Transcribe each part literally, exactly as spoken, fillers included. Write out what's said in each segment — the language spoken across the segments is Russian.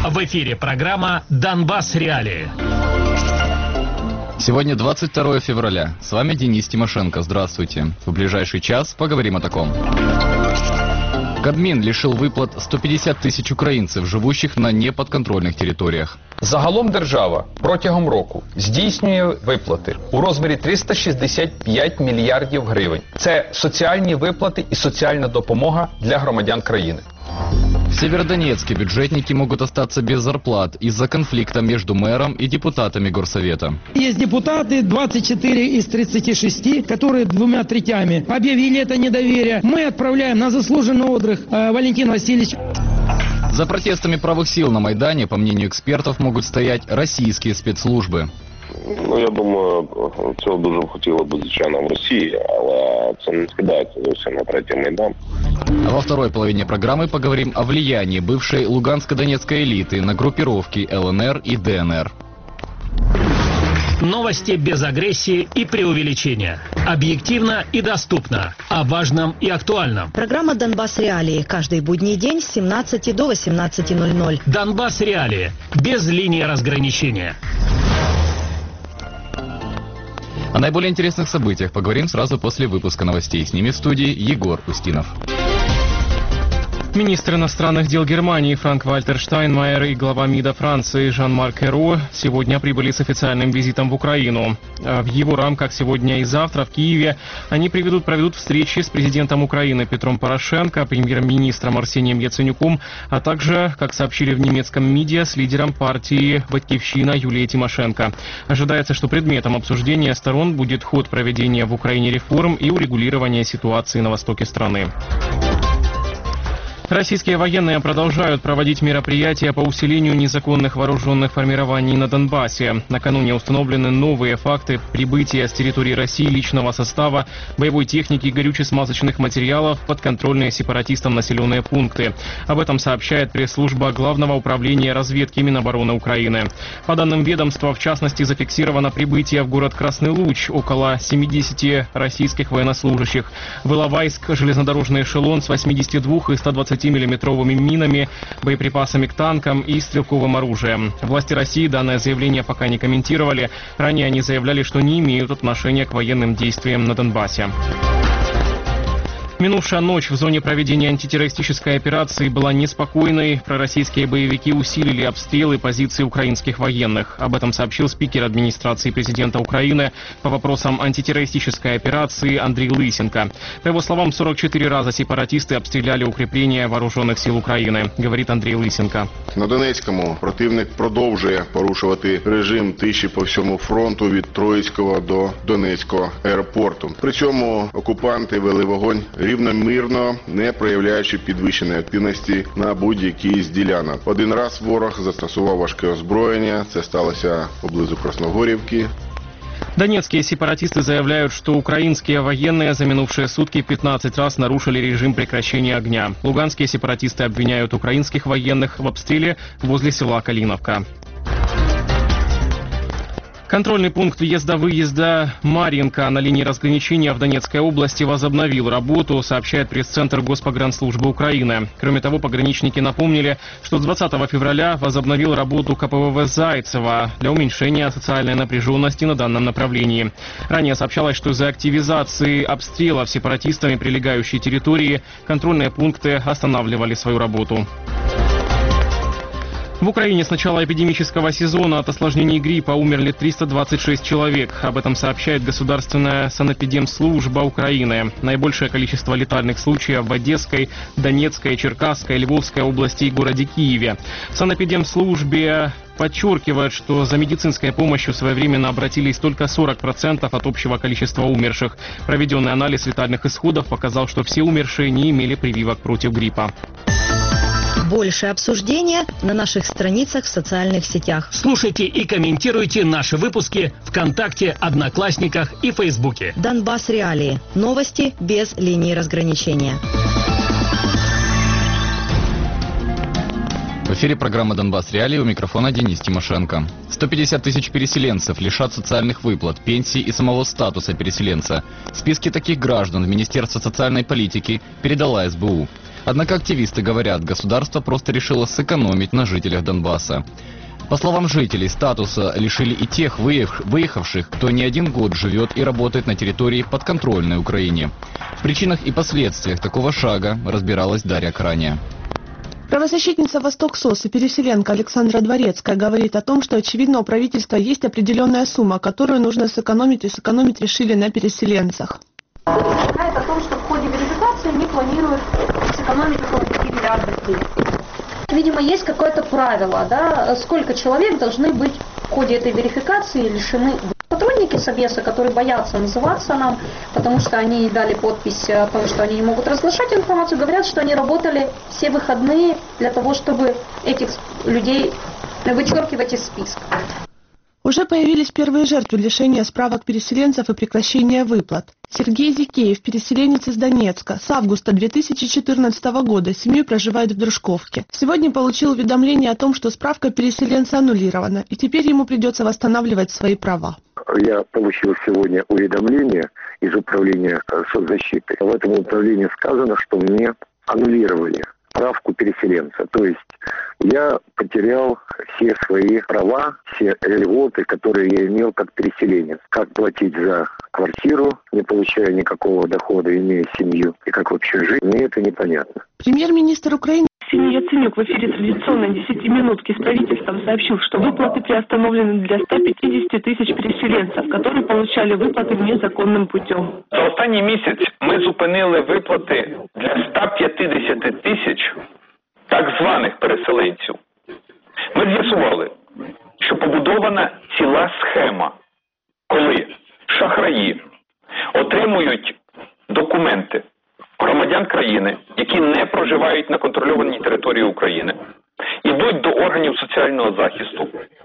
В эфире программа «Донбасс Реалии». Сегодня двадцать второе февраля. С вами Денис Тимошенко. Здравствуйте. В ближайший час поговорим о таком. Кабмін лишил выплат сто пятьдесят тисяч українців, живущих на неподконтрольних територіях. Загалом держава протягом року здійснює виплати у розмірі триста шістдесят п'ять мільярдів гривень. Це соціальні виплати і соціальна допомога для громадян країни. В Северодонецке бюджетники могут остаться без зарплат из-за конфликта между мэром и депутатами горсовета. Есть депутаты, двадцать четыре из тридцати шести, которые двумя третями объявили это недоверие. Мы отправляем на заслуженный отдых э, Валентин Васильевич. За протестами правых сил на Майдане, по мнению экспертов, могут стоять российские спецслужбы. Ну, я думаю, цього дуже хотіло б, звичайно, в Росії, але це не скидається зовсім на третій Майдан. А во второй половине программы поговорим о влиянии бывшей луганско-донецкой элиты на группировки ЛНР и ДНР. Новости без агрессии и преувеличения. Объективно и доступно. О важном и актуальном. Программа «Донбасс Реалии». Каждый будний день с семнадцати до восемнадцати ноль-ноль. «Донбасс Реалии». Без линии разграничения. О наиболее интересных событиях поговорим сразу после выпуска новостей. С ними в студии Егор Устинов. Министр иностранных дел Германии Франк-Вальтер Штайнмайер и глава МИДа Франции Жан-Марк Эро сегодня прибыли с официальным визитом в Украину. В его рамках сегодня и завтра в Киеве они приведут, проведут встречи с президентом Украины Петром Порошенко, премьер-министром Арсением Яценюком, а также, как сообщили в немецком МИДе, с лидером партии «Батькивщина» Юлией Тимошенко. Ожидается, что предметом обсуждения сторон будет ход проведения в Украине реформ и урегулирования ситуации на востоке страны. Российские военные продолжают проводить мероприятия по усилению незаконных вооруженных формирований на Донбассе. Накануне установлены новые факты прибытия с территории России личного состава, боевой техники и горюче-смазочных материалов в подконтрольные сепаратистам населенные пункты. Об этом сообщает пресс-служба Главного управления разведки Минобороны Украины. По данным ведомства, в частности, зафиксировано прибытие в город Красный Луч около семидесяти российских военнослужащих. В Иловайск железнодорожный эшелон с восьмидесятью двумя и ста двадцатимиллиметровыми минами, боеприпасами к танкам и стрелковым оружием. Власти России данное заявление пока не комментировали. Ранее они заявляли, что не имеют отношения к военным действиям на Донбассе. Минувшая ночь в зоне проведения антитеррористической операции была неспокойной. Пророссийские боевики усилили обстрелы позиций украинских военных. Об этом сообщил спикер администрации президента Украины по вопросам антитеррористической операции Андрей Лысенко. По его словам, сорок четыре раза сепаратисты обстреляли укрепления вооруженных сил України, говорит Андрій Лисенко. На Донецькому противник продовжує порушувати режим тиші по всьому фронту від Троїцького до Донецького аеропорту. При цьому окупанти вели вогонь рівномірно, не проявляючи підвищеної активності на будь-якій з ділянок. Один раз ворог застосував важке озброєння, це сталося поблизу Красногорівки. Донецкие сепаратисты заявляют, что украинские военные за минувшие сутки пятнадцать раз нарушили режим прекращения огня. Луганские сепаратисты обвиняют украинских военных в обстреле возле села Калиновка. Контрольный пункт въезда-выезда Марьинка на линии разграничения в Донецкой области возобновил работу, сообщает пресс-центр Госпогранслужбы Украины. Кроме того, пограничники напомнили, что с двадцатого февраля возобновил работу ка пэ вэ вэ Зайцева для уменьшения социальной напряженности на данном направлении. Ранее сообщалось, что из-за активизации обстрелов сепаратистами прилегающей территории контрольные пункты останавливали свою работу. В Украине с начала эпидемического сезона от осложнений гриппа умерли триста двадцать шесть человек. Об этом сообщает Государственная санэпидемслужба Украины. Наибольшее количество летальных случаев в Одесской, Донецкой, Черкасской, Львовской области и городе Киеве. В санэпидемслужбе подчеркивают, что за медицинской помощью своевременно обратились только сорок процентов от общего количества умерших. Проведенный анализ летальных исходов показал, что все умершие не имели прививок против гриппа. Больше обсуждения на наших страницах в социальных сетях. Слушайте и комментируйте наши выпуски ВКонтакте, Одноклассниках и Фейсбуке. Донбасс Реалии. Новости без линии разграничения. В эфире программа «Донбасс Реалии», у микрофона Денис Тимошенко. сто пятьдесят тысяч переселенцев лишат социальных выплат, пенсий и самого статуса переселенца. Списки таких граждан в Министерство социальной политики передала эс бэ у. Однако активисты говорят, государство просто решило сэкономить на жителях Донбасса. По словам жителей, статуса лишили и тех выехавших, кто не один год живет и работает на территории подконтрольной Украине. В причинах и последствиях такого шага разбиралась Дарья Крания. Правозащитница «Восток-СОС» и переселенка Александра Дворецкая говорит о том, что, очевидно, у правительства есть определенная сумма, которую нужно сэкономить, и сэкономить решили на переселенцах. Знает о том, что в ходе верификации они планируют сэкономить около пяти миллиардов гривен. Видимо, есть какое-то правило, да, сколько человек должны быть в ходе этой верификации лишены. Сотрудники Собеса, которые боятся называться нам, потому что они дали подпись о том, что они не могут разглашать информацию, говорят, что они работали все выходные для того, чтобы этих людей вычеркивать из списка. Уже появились первые жертвы лишения справок переселенцев и прекращения выплат. Сергей Зикеев, переселенец из Донецка, с августа две тысячи четырнадцатого года семьей проживает в Дружковке. Сегодня получил уведомление о том, что справка переселенца аннулирована, и теперь ему придется восстанавливать свои права. Я получил сегодня уведомление из управления соцзащиты. В этом управлении сказано, что мне аннулировали справку переселенца. То есть я потерял все свои права, все льготы, которые я имел как переселенец. Как платить за квартиру, не получая никакого дохода, имея семью, и как вообще жить, мне это непонятно. Премьер-министр Украины Ксения Яценюк в эфире традиционной десятиминутки с правительством сообщил, что выплаты приостановлены для ста пятидесяти тысяч переселенцев, которые получали выплаты незаконным путем. За останній місяць ми зупинили виплати для ста п'ятдесяти тисяч так званих переселенців. Ми з'ясували, що побудована ціла схема, коли шахраї отримують документи громадян країни, які не проживають на контрольованій території України, йдуть до органів соціального захисту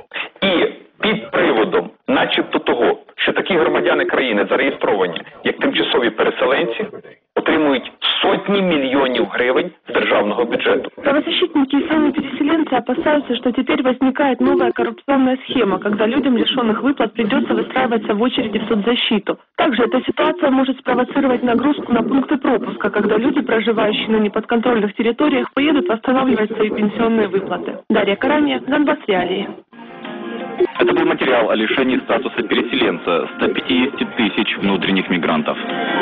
і під приводом, начебто того, що такі громадяни країни зареєстровані як тимчасові переселенці, отримують сотни миллионов гривен с державного бюджета. Правозащитники и сами переселенцы опасаются, что теперь возникает новая коррупционная схема, когда людям, лишенных выплат, придется выстраиваться в очереди в соцзащиту. Также эта ситуация может спровоцировать нагрузку на пункты пропуска, когда люди, проживающие на неподконтрольных территориях, поедут восстанавливать свои пенсионные выплаты. Дарья Крания, Донбасс Реалии. Это был материал о лишении статуса переселенца ста пятидесяти тысяч внутренних мигрантов.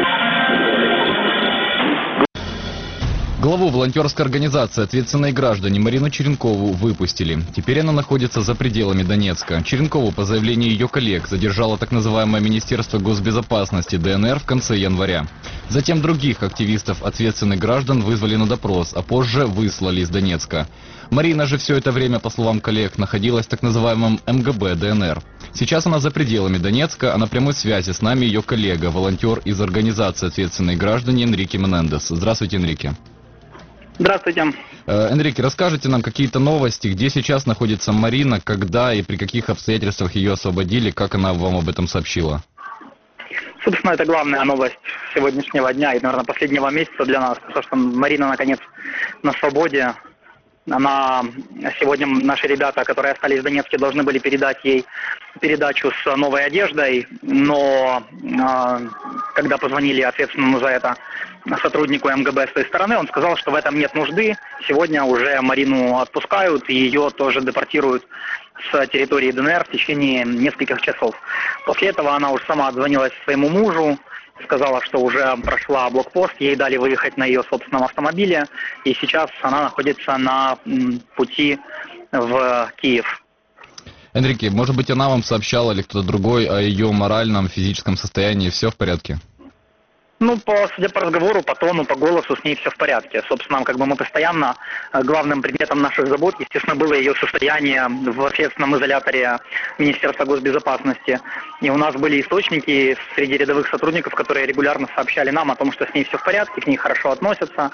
Главу волонтерской организации «Ответственные граждане» Марину Черенкову выпустили. Теперь она находится за пределами Донецка. Черенкову, по заявлению ее коллег, задержало так называемое Министерство госбезопасности ДНР в конце января. Затем других активистов «Ответственных граждан» вызвали на допрос, а позже выслали из Донецка. Марина же все это время, по словам коллег, находилась в так называемом эм гэ бэ ДНР. Сейчас она за пределами Донецка, а на прямой связи с нами ее коллега, волонтер из организации «Ответственные граждане» Энрике Менендес. Здравствуйте, Энрике. Здравствуйте. Энрике, расскажите нам какие-то новости, где сейчас находится Марина, когда и при каких обстоятельствах ее освободили, как она вам об этом сообщила? Собственно, это главная новость сегодняшнего дня и, наверное, последнего месяца для нас, потому что Марина, наконец, на свободе. Она сегодня, наши ребята, которые остались в Донецке, должны были передать ей передачу с новой одеждой, но э, когда позвонили ответственному за это сотруднику эм гэ бэ с той стороны, он сказал, что в этом нет нужды. Сегодня уже Марину отпускают и ее тоже депортируют с территории ДНР в течение нескольких часов. После этого она уже сама отзвонилась своему мужу, сказала, что уже прошла блокпост, ей дали выехать на ее собственном автомобиле, и сейчас она находится на пути в Киев. Энрике, может быть, она вам сообщала или кто-то другой о ее моральном, физическом состоянии, все в порядке? Ну, по, судя по разговору, по тону, по голосу, с ней все в порядке. Собственно, как бы мы постоянно, главным предметом наших забот, естественно, было ее состояние в общественном изоляторе Министерства госбезопасности. И у нас были источники среди рядовых сотрудников, которые регулярно сообщали нам о том, что с ней все в порядке, к ней хорошо относятся.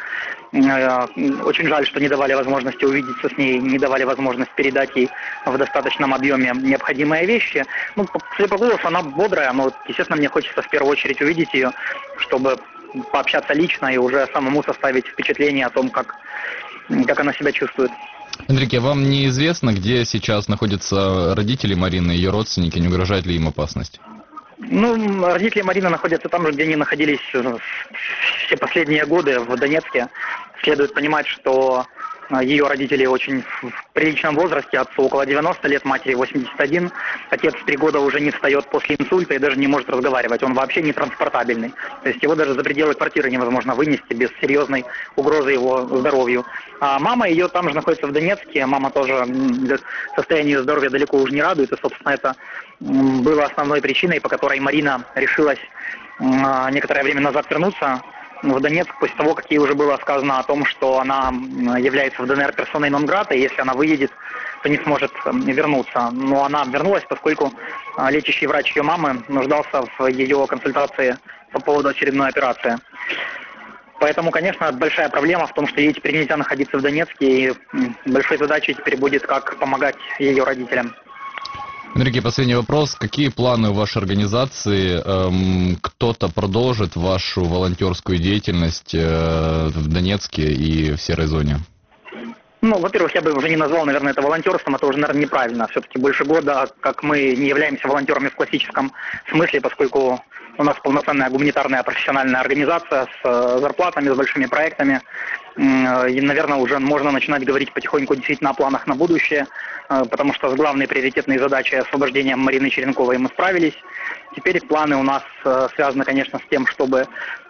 Очень жаль, что не давали возможности увидеться с ней, не давали возможность передать ей в достаточном объеме необходимые вещи. Ну, судя по голосу, она бодрая, но, естественно, мне хочется в первую очередь увидеть ее, чтобы пообщаться лично и уже самому составить впечатление о том, как, как она себя чувствует. Энрике, вам неизвестно, где сейчас находятся родители Марины, ее родственники, не угрожает ли им опасность? Ну, родители Марины находятся там же, где они находились все последние годы, в Донецке, Следует понимать, что ее родители очень в приличном возрасте, отцу около девяноста лет, матери восемьдесят один. Отец три года уже не встает после инсульта и даже не может разговаривать. Он вообще не транспортабельный. То есть его даже за пределы квартиры невозможно вынести без серьезной угрозы его здоровью. А мама ее там же находится в Донецке. Мама тоже состояние ее здоровья далеко уже не радует. И, собственно, это было основной причиной, по которой Марина решилась некоторое время назад вернуться в Донецк после того, как ей уже было сказано о том, что она является в ДНР персоной нон-грата, и если она выедет, то не сможет вернуться. Но она вернулась, поскольку лечащий врач ее мамы нуждался в ее консультации по поводу очередной операции. Поэтому, конечно, большая проблема в том, что ей теперь нельзя находиться в Донецке, и большой задачей теперь будет, как помогать ее родителям. Энрике, последний вопрос. Какие планы у вашей организации? Эм, кто-то продолжит вашу волонтерскую деятельность э, в Донецке и в серой зоне? Ну, во-первых, я бы уже не назвал, наверное, это волонтерством, это уже, наверное, неправильно. Все-таки больше года, как мы не являемся волонтерами в классическом смысле, поскольку у нас полноценная гуманитарная профессиональная организация с зарплатами, с большими проектами. И, наверное, уже можно начинать говорить потихоньку действительно о планах на будущее, потому что с главной приоритетной задачей освобождения Марины Черенковой мы справились. Теперь планы у нас связаны, конечно, с тем, чтобы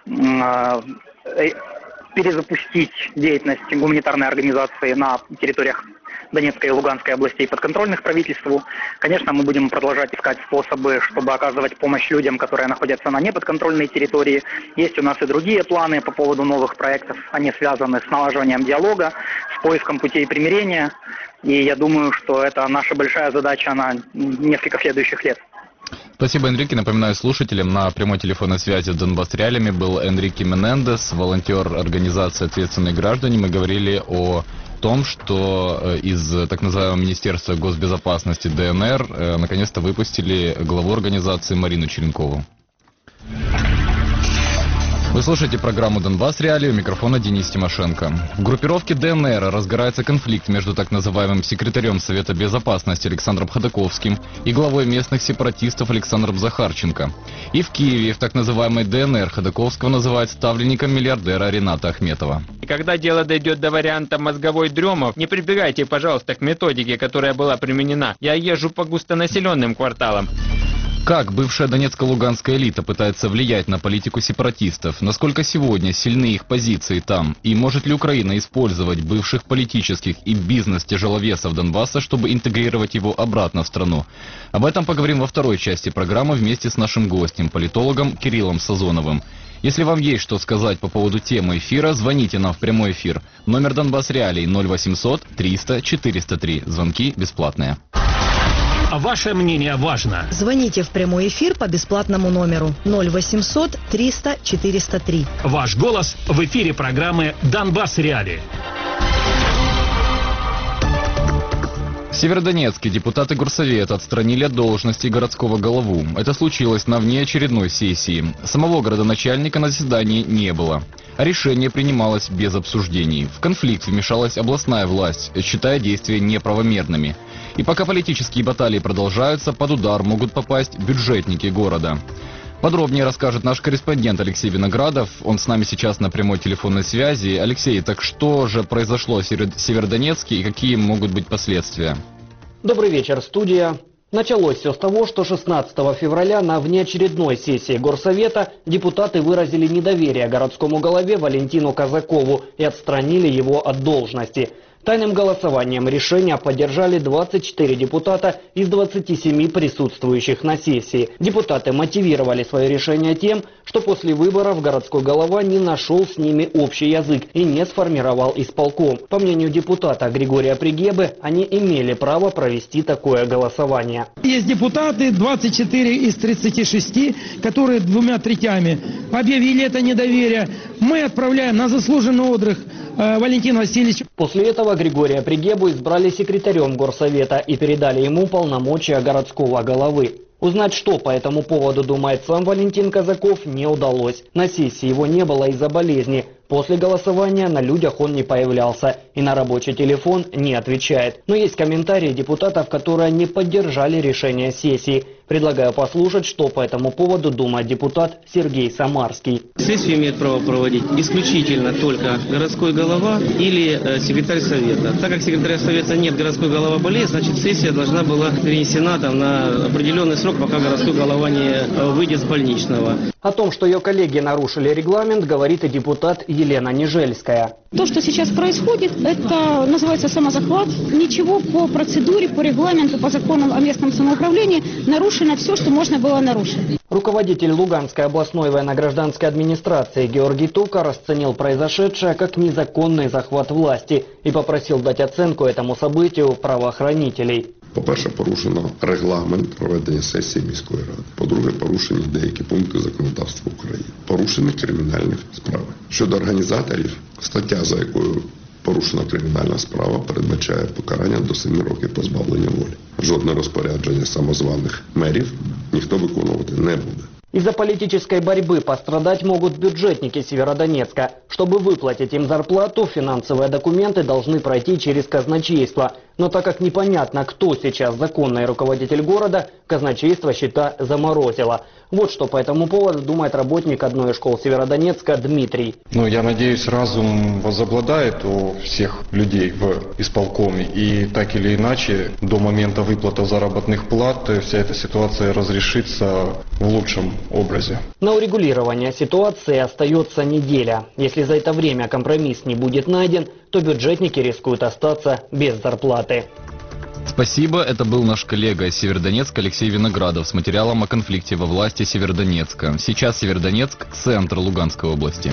перезапустить деятельность гуманитарной организации на территориях Донецкой и Луганской областей, подконтрольных правительству. Конечно, мы будем продолжать искать способы, чтобы оказывать помощь людям, которые находятся на неподконтрольной территории. Есть у нас и другие планы по поводу новых проектов. Они связаны с налаживанием диалога, с поиском путей примирения. И я думаю, что это наша большая задача на несколько следующих лет. Спасибо, Энрике. Напоминаю слушателям, на прямой телефонной связи с Донбасс Реалиями был Энрике Менендес, волонтер организации «Ответственные граждане». Мы говорили о том, что из так называемого Министерства госбезопасности ДНР наконец-то выпустили главу организации Марину Черенкову. Вы слушаете программу «Донбасс Реалии», у микрофона Денис Тимошенко. В группировке ДНР разгорается конфликт между так называемым секретарем Совета Безопасности Александром Ходаковским и главой местных сепаратистов Александром Захарченко. И в Киеве, в так называемой ДНР, Ходаковского называют ставленником миллиардера Рената Ахметова. И когда дело дойдет до варианта мозговой дремы, не прибегайте, пожалуйста, к методике, которая была применена. Я езжу по густонаселенным кварталам. Как бывшая донецко-луганская элита пытается влиять на политику сепаратистов? Насколько сегодня сильны их позиции там? И может ли Украина использовать бывших политических и бизнес-тяжеловесов Донбасса, чтобы интегрировать его обратно в страну? Об этом поговорим во второй части программы вместе с нашим гостем, политологом Кириллом Сазоновым. Если вам есть что сказать по поводу темы эфира, звоните нам в прямой эфир. Номер Донбасс Реалий ноль восемьсот триста четыреста три. Звонки бесплатные. Ваше мнение важно. Звоните в прямой эфир по бесплатному номеру ноль восемьсот триста четыреста три. Ваш голос в эфире программы «Донбасс Реалии». В Северодонецке депутаты Горсовета отстранили от должности городского голову. Это случилось на внеочередной сессии. Самого городоначальника на заседании не было. А решение принималось без обсуждений. В конфликт вмешалась областная власть, считая действия неправомерными. И пока политические баталии продолжаются, под удар могут попасть бюджетники города. Подробнее расскажет наш корреспондент Алексей Виноградов. Он с нами сейчас на прямой телефонной связи. Алексей, так что же произошло в Северодонецке и какие могут быть последствия? Добрый вечер, студия. Началось все с того, что шестнадцатого февраля на внеочередной сессии Горсовета депутаты выразили недоверие городскому голове Валентину Казакову и отстранили его от должности. Тайным голосованием решения поддержали двадцать четыре депутата из двадцати семи присутствующих на сессии. Депутаты мотивировали свое решение тем, что после выборов городской голова не нашел с ними общий язык и не сформировал исполком. По мнению депутата Григория Пригебы, они имели право провести такое голосование. Есть депутаты, двадцать четыре из тридцати шести, которые двумя третями объявили это недоверие. Мы отправляем на заслуженный отдых э, Валентина Васильевича. После этого Григория Пригебу избрали секретарем Горсовета и передали ему полномочия городского головы. Узнать, что по этому поводу думает сам Валентин Казаков, не удалось. На сессии его не было из-за болезни. После голосования на людях он не появлялся. и на рабочий телефон не отвечает. Но есть комментарии депутатов, которые не поддержали решение сессии. Предлагаю послушать, что по этому поводу думает депутат Сергей Самарский. Сессию имеет право проводить исключительно только городской голова или э, секретарь совета. Так как секретаря совета нет, городской голова болеет, значит сессия должна была перенесена там, на определенный срок, пока городской голова не э, выйдет с больничного. О том, что ее коллеги нарушили регламент, говорит и депутат Елена Нежельская. То, что сейчас происходит, это называется самозахват. Ничего по процедуре, по регламенту, по законам о местном самоуправлении нарушено все, что можно было нарушить. Руководитель Луганской областной военно-гражданской администрации Георгий Тука расценил произошедшее как незаконный захват власти и попросил дать оценку этому событию правоохранителей. По-перше, порушено регламент проведення сесії міської ради. По-друге, порушені деякі пункти законодавства України. Порушені кримінальні справи. Щодо організаторів, стаття, за якою порушена кримінальна справа, передбачає покарання до семи років позбавлення волі. Жодне розпорядження самозваних мерів ніхто виконувати не буде. Из-за политической борьбы пострадать могут бюджетники Северодонецка. Чтобы выплатить им зарплату, финансовые документы должны пройти через казначейство. Но так как непонятно, кто сейчас законный руководитель города, казначейство счета заморозило. Вот что по этому поводу думает работник одной из школ Северодонецка Дмитрий. Ну, я надеюсь, разум возобладает у всех людей в исполкоме. И так или иначе, до момента выплаты заработных плат, вся эта ситуация разрешится в лучшем образе. На урегулирование ситуации остается неделя. Если за это время компромисс не будет найден, то бюджетники рискуют остаться без зарплаты. Спасибо, это был наш коллега из Северодонецка Алексей Виноградов с материалом о конфликте во власти Северодонецка. Сейчас Северодонецк – центр Луганской области.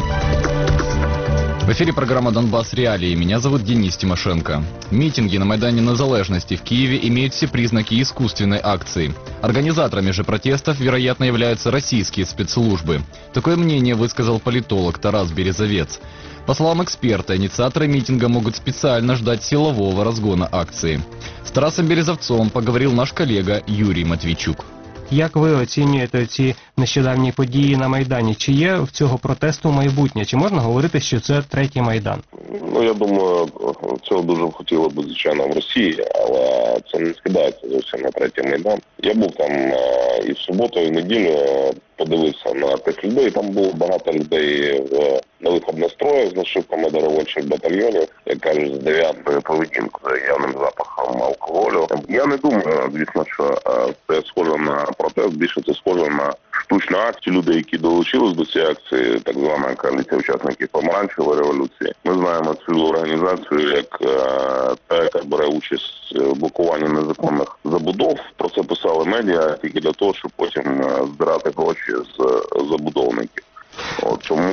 В эфире программа «Донбасс. Реалии». Меня зовут Денис Тимошенко. Митинги на Майдане Незалежности в Киеве имеют все признаки искусственной акции. Организаторами же протестов, вероятно, являются российские спецслужбы. Такое мнение высказал политолог Тарас Березовец. По словам эксперта, инициаторы митинга могут специально ждать силового разгона акции. С Тарасом Березовцом поговорил наш коллега Юрий Матвійчук. Як ви оцінюєте ці нещодавні події на Майдані? Чи є в цього протесту майбутнє? Чи можна говорити, що це третій Майдан? Ну, я думаю, цього дуже б хотіло б, звичайно, в Росії, але це не скидається зовсім на третій Майдан. Я був там і в суботу, і в неділю, подивився на тих людей. Там було багато людей в нових настроях з нашивками добровольчих батальйонів, як кажуть, з дев'ятою поведінкою, явним запахом алкоголю. Я не думаю, звісно, що це схоже на протест, більше це схоже на штучну акцію. Люди, які долучились до цієї акції, так звана коаліція учасників помаранчевої революції. Ми знаємо цю організацію як та, яка бере участь в блокуванні незаконних забудов. Про це писали медіа тільки для того, щоб потім збирати гроші з забудовників. От, тому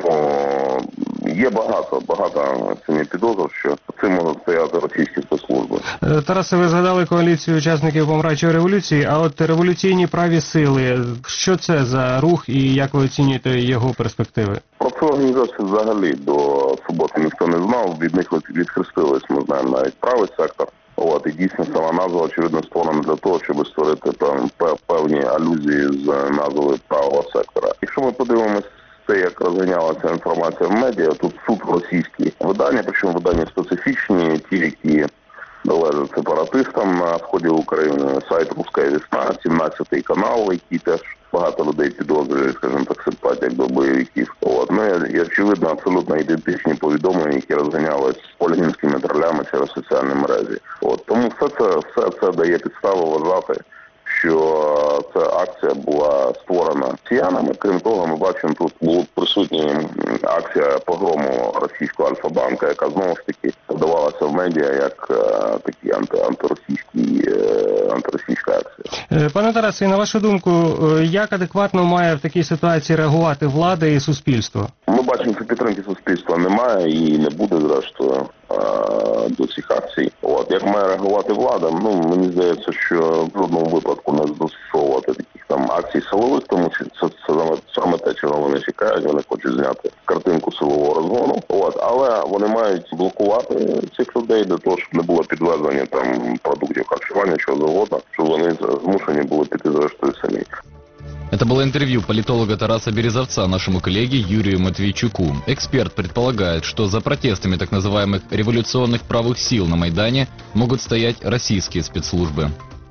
є багато, багато цими підозр, що цим можуть стояти російські спецслужби. Тарасе, ви згадали коаліцію учасників помаранчевої революції, а от революційні праві сили, що це за рух і як ви оцінюєте його перспективи? Про цю організацію взагалі до суботи ніхто не знав, від них відхрестились, ми знаємо, навіть правий сектор. От, і дійсно сама назва, очевидно, створена для того, щоб створити певні алюзії з назвою правого сектора. Якщо ми подивимось це, як розганялася інформація в медіа, тут суд російські видання, причому видання специфічні, ті, які належать сепаратистам на сході України, сайт «Руська весна», сімнадцятий канал, який теж багато людей підозрює, скажімо так, симпатія до бойовиків. От, ну, і, очевидно, абсолютно ідентичні повідомлення, які розганялись польгінськими тролями через соціальні мережі. От, тому все це, все це дає підставу вважати, що ця акція була створена росіянами. Крім того, ми бачимо, тут була присутня акція погрому російського Альфа-банка, яка знову ж таки подавалася в медіа як е, такі анти, антиросійські, е, антиросійська акція. Пане Тарасе, на вашу думку, як адекватно має в такій ситуації реагувати влада і суспільство? Ми бачимо, що підтримки суспільства немає і не буде, зрештою, до цих акцій. От, як має реагувати влада? Ну, мені здається, що в жодному випадку не застосовувати таких там акцій силових, тому що це, це саме те, чого вони чекають. Вони хочуть зняти картинку силового розгону. От, але вони мають блокувати цих людей для того, щоб не було підвезення там продуктів харчування, чого завгодно, щоб вони змушені були піти зрештою самі. Это было интервью политолога Тараса Березовца нашему коллеге Юрию Матвейчуку. Эксперт предполагает, что за протестами так называемых революционных правых сил на Майдане могут стоять российские спецслужбы.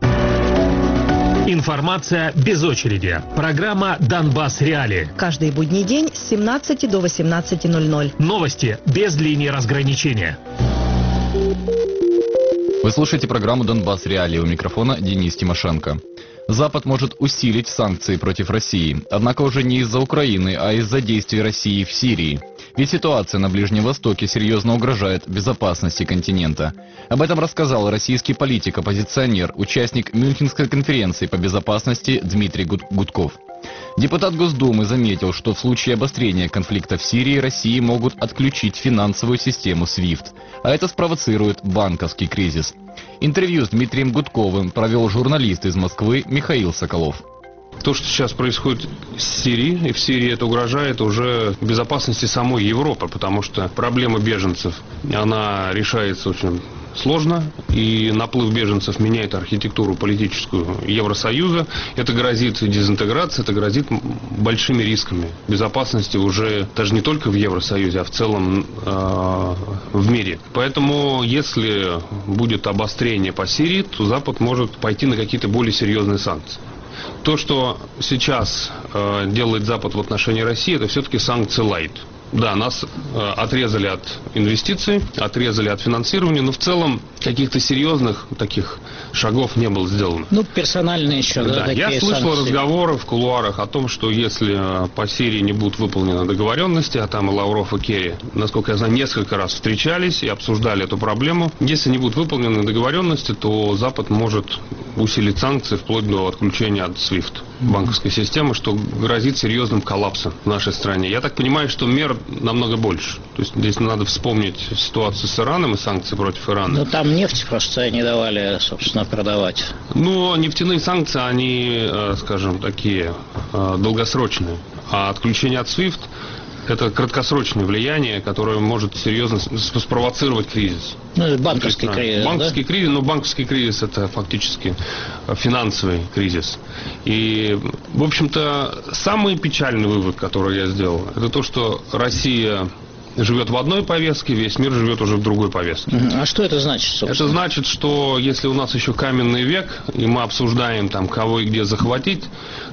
Информация без очереди. Программа «Донбасс Реалии». Каждый будний день с семнадцати до восемнадцати ноль-ноль. Новости без линии разграничения. Вы слушаете программу «Донбасс Реалии», у микрофона Денис Тимошенко. Запад может усилить санкции против России, однако уже не из-за Украины, а из-за действий России в Сирии. Ведь ситуация на Ближнем Востоке серьезно угрожает безопасности континента. Об этом рассказал российский политик-оппозиционер, участник Мюнхенской конференции по безопасности Дмитрий Гудков. Депутат Госдумы заметил, что в случае обострения конфликта в Сирии России могут отключить финансовую систему свифт, а это спровоцирует банковский кризис. Интервью с Дмитрием Гудковым провел журналист из Москвы Михаил Соколов. То, что сейчас происходит в Сирии, и в Сирии это угрожает уже безопасности самой Европы, потому что проблема беженцев, она решается очень сложно, и наплыв беженцев меняет архитектуру политическую Евросоюза. Это грозит дезинтеграцией, это грозит большими рисками безопасности уже даже не только в Евросоюзе, а в целом э, в мире. Поэтому, если будет обострение по Сирии, то Запад может пойти на какие-то более серьезные санкции. То, что сейчас э, делает Запад в отношении России, это все-таки санкции лайт. Да, нас э, отрезали от инвестиций, отрезали от финансирования, но в целом каких-то серьезных таких шагов не было сделано. Ну, персонально еще, да, да такие я слышал санкции. разговоры в кулуарах о том, что если по Сирии не будут выполнены договоренности, а там и Лавров, и Керри, насколько я знаю, несколько раз встречались и обсуждали эту проблему. Если не будут выполнены договоренности, то Запад может усилить санкции вплоть до отключения от свифт банковской системы, что грозит серьезным коллапсом в нашей стране. Я так понимаю, что мер намного больше. То есть здесь надо вспомнить ситуацию с Ираном и санкции против Ирана. Ну, там нефть просто не давали, собственно, продавать. Ну, нефтяные санкции, они, скажем, такие долгосрочные. А отключение от свифт – это краткосрочное влияние, которое может серьезно спровоцировать кризис. Ну, банковский есть, кризис, банковский да? кризис, но банковский кризис – это фактически финансовый кризис. И, в общем-то, самый печальный вывод, который я сделал, это то, что Россия живет в одной повестке, весь мир живет уже в другой повестке. А что это значит, собственно? Это значит, что если у нас еще каменный век, и мы обсуждаем, там, кого и где захватить,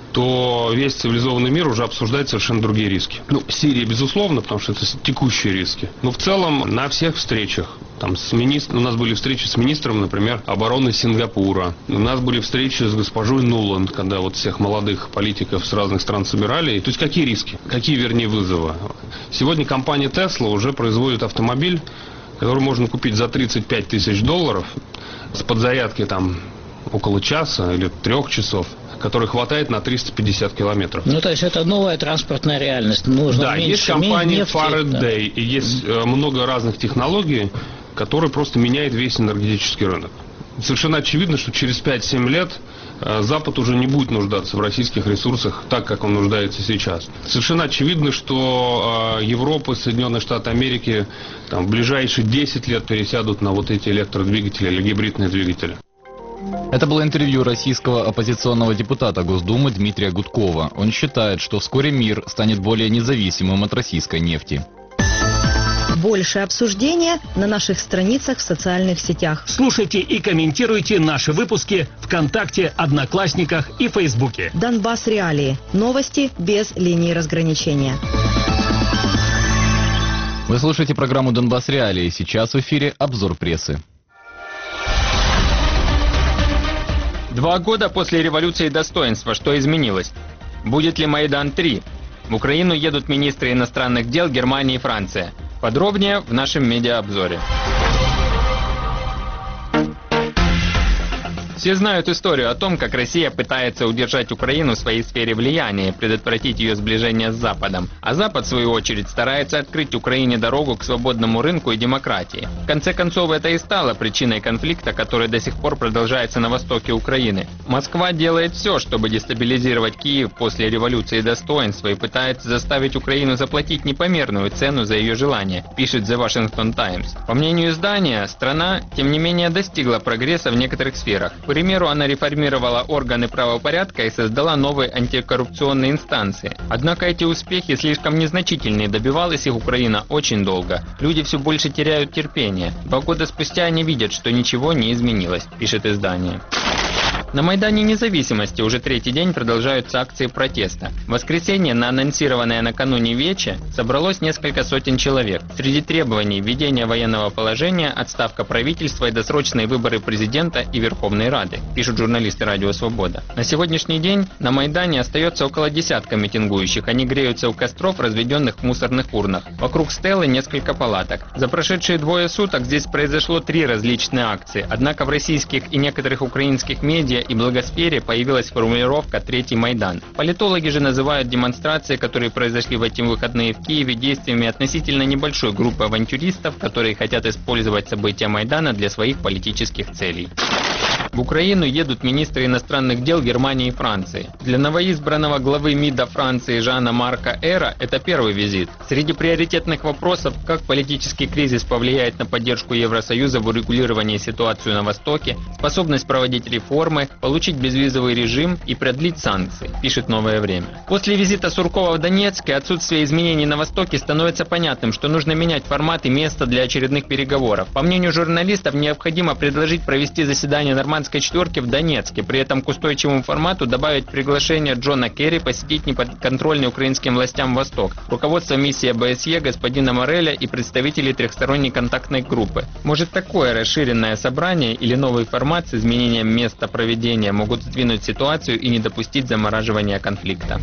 то весь цивилизованный мир уже обсуждает совершенно другие риски. Ну, Сирия, безусловно, потому что это текущие риски. Но в целом на всех встречах, там, с министр... у нас были встречи с министром, например, обороны Сингапура. У нас были встречи с госпожой Нуланд, когда вот всех молодых политиков с разных стран собирали. То есть какие риски? Какие, вернее, вызовы? Сегодня компания Tesla уже производит автомобиль, который можно купить за тридцать пять тысяч долларов с подзарядки там около часа или трех часов, который хватает на триста пятьдесят километров. Ну, то есть это новая транспортная реальность. Нужно да, меньше, есть компания нефти, Faraday, да. И есть э, много разных технологий, которые просто меняют весь энергетический рынок. Совершенно очевидно, что через пять-семь лет э, Запад уже не будет нуждаться в российских ресурсах так, как он нуждается сейчас. Совершенно очевидно, что э, Европа, Соединенные Штаты Америки там, в ближайшие десять лет пересядут на вот эти электродвигатели или гибридные двигатели. Это было интервью российского оппозиционного депутата Госдумы Дмитрия Гудкова. Он считает, что вскоре мир станет более независимым от российской нефти. Больше обсуждения на наших страницах в социальных сетях. Слушайте и комментируйте наши выпуски ВКонтакте, Одноклассниках и Фейсбуке. Донбасс Реалии. Новости без линии разграничения. Вы слушаете программу «Донбасс Реалии». Сейчас в эфире обзор прессы. Два года после революции достоинства. Что изменилось? Будет ли Майдан-три? В Украину едут министры иностранных дел Германии и Франции. Подробнее в нашем медиаобзоре. Все знают историю о том, как Россия пытается удержать Украину в своей сфере влияния, предотвратить ее сближение с Западом. А Запад, в свою очередь, старается открыть Украине дорогу к свободному рынку и демократии. В конце концов, это и стало причиной конфликта, который до сих пор продолжается на востоке Украины. Москва делает все, чтобы дестабилизировать Киев после революции достоинства и пытается заставить Украину заплатить непомерную цену за ее желание, пишет The Washington Times. По мнению издания, страна, тем не менее, достигла прогресса в некоторых сферах. примеру, она реформировала органы правопорядка и создала новые антикоррупционные инстанции. Однако эти успехи слишком незначительные, добивалась их Украина очень долго. Люди все больше теряют терпение. Два года спустя они видят, что ничего не изменилось, пишет издание. На Майдане Независимости уже третий день продолжаются акции протеста. В воскресенье на анонсированное накануне вече собралось несколько сотен человек. Среди требований введение военного положения, отставка правительства и досрочные выборы президента и Верховной Рады, пишут журналисты Радио Свобода. На сегодняшний день на Майдане остается около десятка митингующих. Они греются у костров, разведенных в мусорных урнах. Вокруг стелы несколько палаток. За прошедшие двое суток здесь произошло три различные акции. Однако в российских и некоторых украинских медиа и благосфере появилась формулировка «Третий Майдан». Политологи же называют демонстрации, которые произошли в эти выходные в Киеве, действиями относительно небольшой группы авантюристов, которые хотят использовать события Майдана для своих политических целей. В Украину едут министры иностранных дел Германии и Франции. Для новоизбранного главы МИДа Франции Жана Марка Эра это первый визит. Среди приоритетных вопросов, как политический кризис повлияет на поддержку Евросоюза в урегулировании ситуации на Востоке, способность проводить реформы, получить безвизовый режим и продлить санкции, пишет «Новое время». После визита Суркова в Донецк и отсутствия изменений на Востоке становится понятным, что нужно менять формат и место для очередных переговоров. По мнению журналистов, необходимо предложить провести заседание нормандской четверки в Донецке, при этом к устойчивому формату добавить приглашение Джона Керри посетить неподконтрольный украинским властям Восток, руководство миссии ОБСЕ господина Мореля и представителей трехсторонней контактной группы. Может, такое расширенное собрание или новый формат с изменением места проведения могут сдвинуть ситуацию и не допустить замораживания конфликта.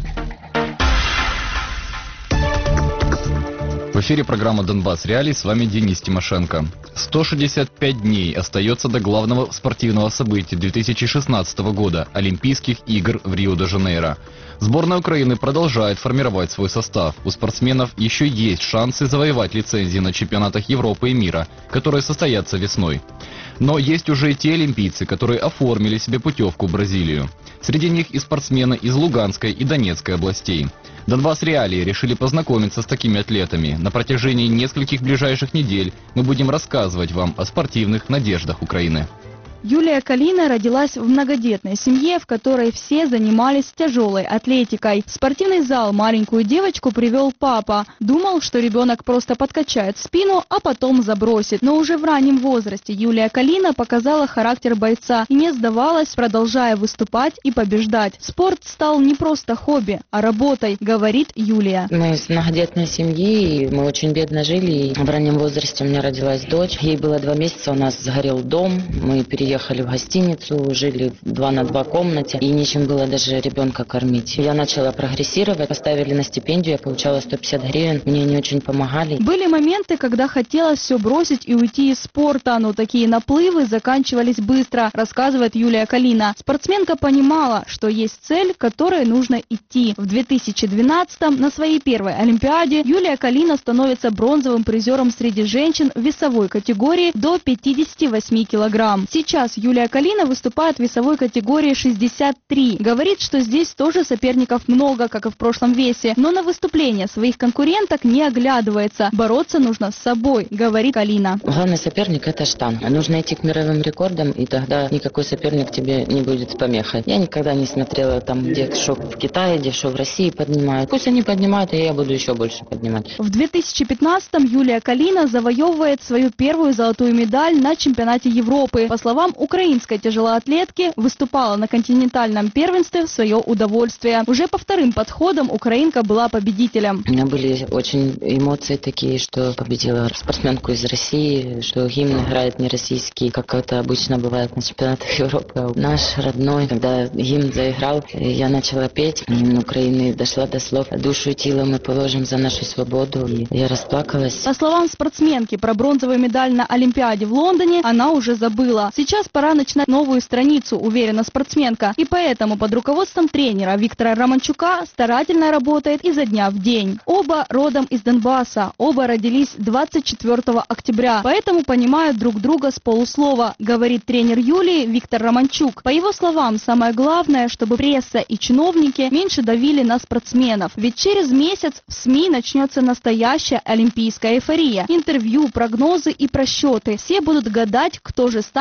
В эфире программа «Донбасс Реалий», с вами Денис Тимошенко. сто шестьдесят пять дней остается до главного спортивного события две тысячи шестнадцатого года – Олимпийских игр в Рио-де-Жанейро. Сборная Украины продолжает формировать свой состав. У спортсменов еще есть шансы завоевать лицензии на чемпионатах Европы и мира, которые состоятся весной. Но есть уже и те олимпийцы, которые оформили себе путевку в Бразилию. Среди них и спортсмены из Луганской и Донецкой областей. Донбасс Реалии решили познакомиться с такими атлетами. На протяжении нескольких ближайших недель мы будем рассказывать вам о спортивных надеждах Украины. Юлия Калина родилась в многодетной семье, в которой все занимались тяжелой атлетикой. В спортивный зал маленькую девочку привел папа. Думал, что ребенок просто подкачает спину, а потом забросит. Но уже в раннем возрасте Юлия Калина показала характер бойца и не сдавалась, продолжая выступать и побеждать. Спорт стал не просто хобби, а работой, говорит Юлия. Мы из многодетной семьи, и мы очень бедно жили. И в раннем возрасте у меня родилась дочь. Ей было два месяца, у нас сгорел дом. Мы переехали Ехали в гостиницу, жили в два на два комнате, и нечем было даже ребенка кормить. Я начала прогрессировать, поставили на стипендию, я получала сто пятьдесят гривен, мне не очень помогали. Были моменты, когда хотелось все бросить и уйти из спорта, но такие наплывы заканчивались быстро, рассказывает Юлия Калина. Спортсменка понимала, что есть цель, к которой нужно идти. В две тысячи двенадцатом на своей первой Олимпиаде Юлия Калина становится бронзовым призером среди женщин в весовой категории до пятидесяти восьми килограмм. Сейчас Юлия Калина выступает в весовой категории шестьдесят три. Говорит, что здесь тоже соперников много, как и в прошлом весе, но на выступления своих конкуренток не оглядывается. Бороться нужно с собой, говорит Калина. Главный соперник – это штанга. Нужно идти к мировым рекордам, и тогда никакой соперник тебе не будет помехой. Я никогда не смотрела там, где шо в Китае, где шо в России поднимают. Пусть они поднимают, и я буду еще больше поднимать. В две тысячи пятнадцатом Юлия Калина завоевывает свою первую золотую медаль на чемпионате Европы. По словам украинской тяжелоатлетки, выступала на континентальном первенстве в свое удовольствие. Уже по вторым подходам украинка была победителем. У меня были очень эмоции такие, что победила спортсменку из России, что гимн играет не российский, как это обычно бывает на чемпионатах Европы. Наш родной, когда гимн заиграл, я начала петь. Гимн Украины, дошла до слов «Душу и тело мы положим за нашу свободу». И я расплакалась. По словам спортсменки, про бронзовую медаль на Олимпиаде в Лондоне она уже забыла. Сейчас пора начинать новую страницу, уверена спортсменка. И поэтому под руководством тренера Виктора Романчука старательно работает изо дня в день. Оба родом из Донбасса, оба родились двадцать четвёртого октября, поэтому понимают друг друга с полуслова, говорит тренер Юлии Виктор Романчук. По его словам, самое главное, чтобы пресса и чиновники меньше давили на спортсменов. Ведь через месяц в СМИ начнется настоящая олимпийская эйфория. Интервью, прогнозы и просчеты. Все будут гадать, кто же станет новым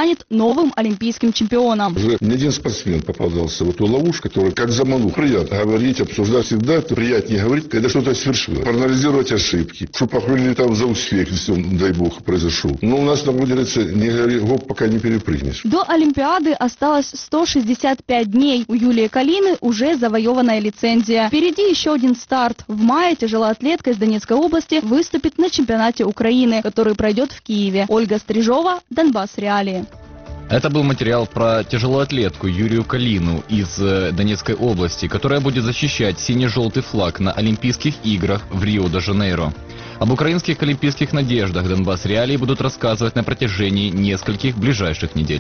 новым олимпийским чемпионом. Уже не один спортсмен попадался в эту ловушку, которая как заманух. Приятно говорить, обсуждать всегда, это приятнее говорить, когда что-то свершилось. Проанализировать ошибки, чтобы похвалили там за успех, если он, дай бог, произошел. Но у нас, там, говорится, не говори, гоп, пока не перепрыгнешь. До Олимпиады осталось сто шестьдесят пять дней. У Юлии Калины уже завоеванная лицензия. Впереди еще один старт. В мае тяжелоатлетка из Донецкой области выступит на чемпионате Украины, который пройдет в Киеве. Ольга Стрижова, Донбасс Реалии. Это был материал про тяжелоатлетку Юлию Калину из э, Донецкой области, которая будет защищать сине-желтый флаг на Олимпийских играх в Рио-де-Жанейро. Об украинских олимпийских надеждах Донбасс Реалии будут рассказывать на протяжении нескольких ближайших недель.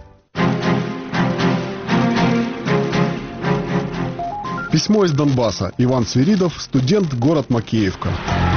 Письмо из Донбасса. Иван Свиридов, студент, город Макеевка.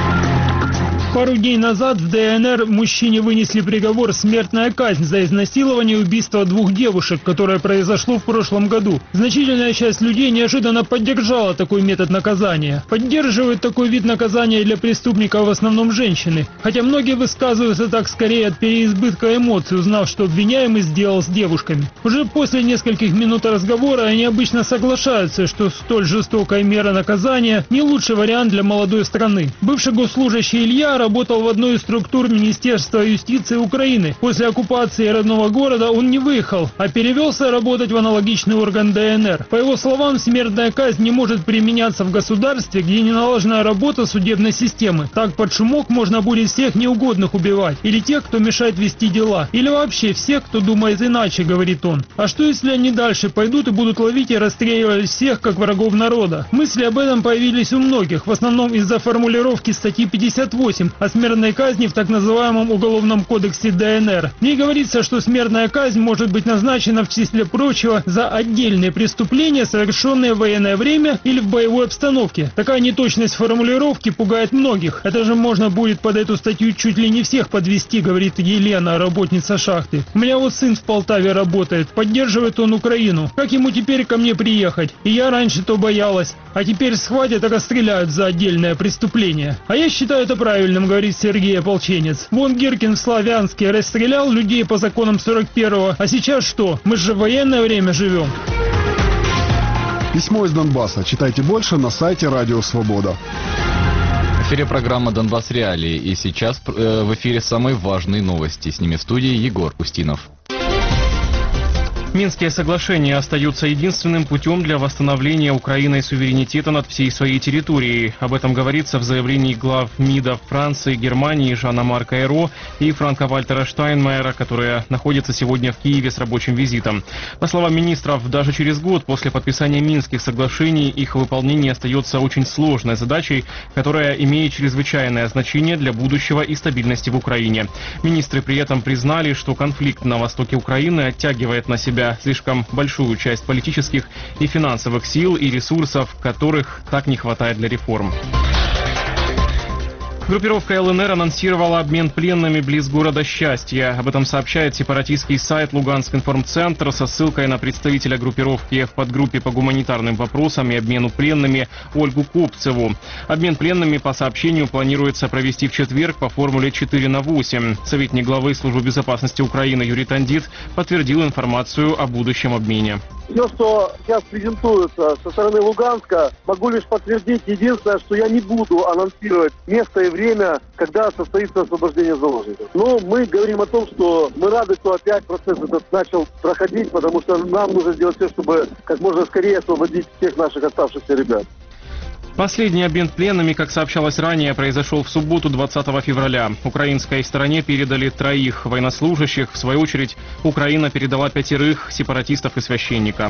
Пару дней назад в ДНР мужчине вынесли приговор смертная казнь за изнасилование и убийство двух девушек, которое произошло в прошлом году. Значительная часть людей неожиданно поддержала такой метод наказания. Поддерживают такой вид наказания для преступников в основном женщины. Хотя многие высказываются так скорее от переизбытка эмоций, узнав, что обвиняемый сделал с девушками. Уже после нескольких минут разговора они обычно соглашаются, что столь жестокая мера наказания не лучший вариант для молодой страны. Бывший госслужащий Илья работал в одной из структур Министерства юстиции Украины. После оккупации родного города он не выехал, а перевелся работать в аналогичный орган ДНР. По его словам, смертная казнь не может применяться в государстве, где не налажена работа судебной системы. Так под шумок можно будет всех неугодных убивать, или тех, кто мешает вести дела, или вообще всех, кто думает иначе, говорит он. А что если они дальше пойдут и будут ловить и расстреливать всех, как врагов народа? Мысли об этом появились у многих, в основном из-за формулировки статьи пятьдесят восемь о смертной казни в так называемом Уголовном кодексе ДНР. В ней говорится, что смертная казнь может быть назначена в числе прочего за отдельные преступления, совершенные в военное время или в боевой обстановке. Такая неточность формулировки пугает многих. Это же можно будет под эту статью чуть ли не всех подвести, говорит Елена, работница шахты. У меня вот сын в Полтаве работает, поддерживает он Украину. Как ему теперь ко мне приехать? И я раньше-то боялась, а теперь схватят и расстреляют за отдельное преступление. А я считаю это правильным, говорит Сергей Ополченец. Вон Гиркин в Славянске расстрелял людей по законам сорок первого, а сейчас что? Мы же в военное время живем. Письмо из Донбасса. Читайте больше на сайте Радио Свобода. В эфире программа «Донбасс Реалии», и сейчас э, в эфире самые важные новости. С ними в студии Егор Устинов. Минские соглашения остаются единственным путем для восстановления Украиной суверенитета над всей своей территорией. Об этом говорится в заявлении глав МИДов Франции, Германии Жана-Марка Эро и Франка-Вальтера Штайнмайера, которые находятся сегодня в Киеве с рабочим визитом. По словам министров, даже через год после подписания Минских соглашений их выполнение остается очень сложной задачей, которая имеет чрезвычайное значение для будущего и стабильности в Украине. Министры при этом признали, что конфликт на востоке Украины оттягивает на себя слишком большую часть политических и финансовых сил и ресурсов, которых так не хватает для реформ. Группировка ЛНР анонсировала обмен пленными близ города Счастья. Об этом сообщает сепаратистский сайт Луганск информцентр со ссылкой на представителя группировки в подгруппе по гуманитарным вопросам и обмену пленными Ольгу Копцеву. Обмен пленными по сообщению планируется провести в четверг по формуле четыре на восемь. Советник главы Службы безопасности Украины Юрий Тандит подтвердил информацию о будущем обмене. Все, что сейчас презентуется со стороны Луганска, могу лишь подтвердить единственное, что я не буду анонсировать место и время, когда состоится освобождение заложников. Но мы говорим о том, что мы рады, что опять процесс этот начал проходить, потому что нам нужно сделать все, чтобы как можно скорее освободить всех наших оставшихся ребят. Последний обмен пленными, как сообщалось ранее, произошел в субботу двадцатого февраля. Украинской стороне передали троих военнослужащих. В свою очередь, Украина передала пятерых сепаратистов и священника.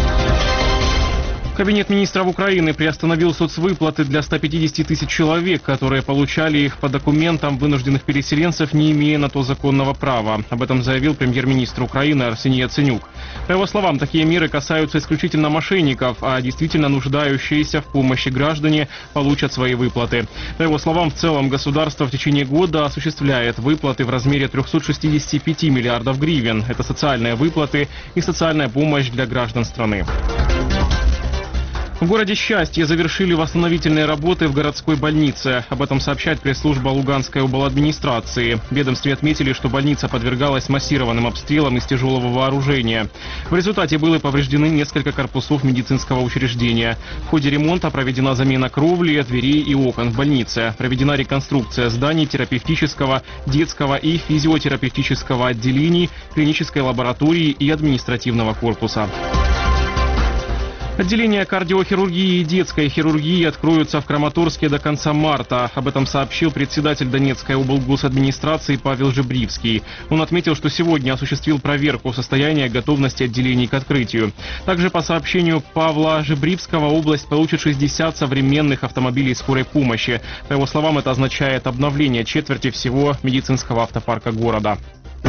Кабинет министров Украины приостановил соцвыплаты для ста пятидесяти тысяч человек, которые получали их по документам вынужденных переселенцев, не имея на то законного права. Об этом заявил премьер-министр Украины Арсений Яценюк. По его словам, такие меры касаются исключительно мошенников, а действительно нуждающиеся в помощи граждане получат свои выплаты. По его словам, в целом государство в течение года осуществляет выплаты в размере трёхсот шестидесяти пяти миллиардов гривен. Это социальные выплаты и социальная помощь для граждан страны. В городе Счастье завершили восстановительные работы в городской больнице. Об этом сообщает пресс-служба Луганской обладминистрации. В ведомстве отметили, что больница подвергалась массированным обстрелам из тяжелого вооружения. В результате были повреждены несколько корпусов медицинского учреждения. В ходе ремонта проведена замена кровли, дверей и окон в больнице. Проведена реконструкция зданий терапевтического, детского и физиотерапевтического отделений, клинической лаборатории и административного корпуса. Отделения кардиохирургии и детской хирургии откроются в Краматорске до конца марта. Об этом сообщил председатель Донецкой облгосадминистрации Павел Жебривский. Он отметил, что сегодня осуществил проверку состояния готовности отделений к открытию. Также по сообщению Павла Жебривского область получит шестьдесят современных автомобилей скорой помощи. По его словам, это означает обновление четверти всего медицинского автопарка города.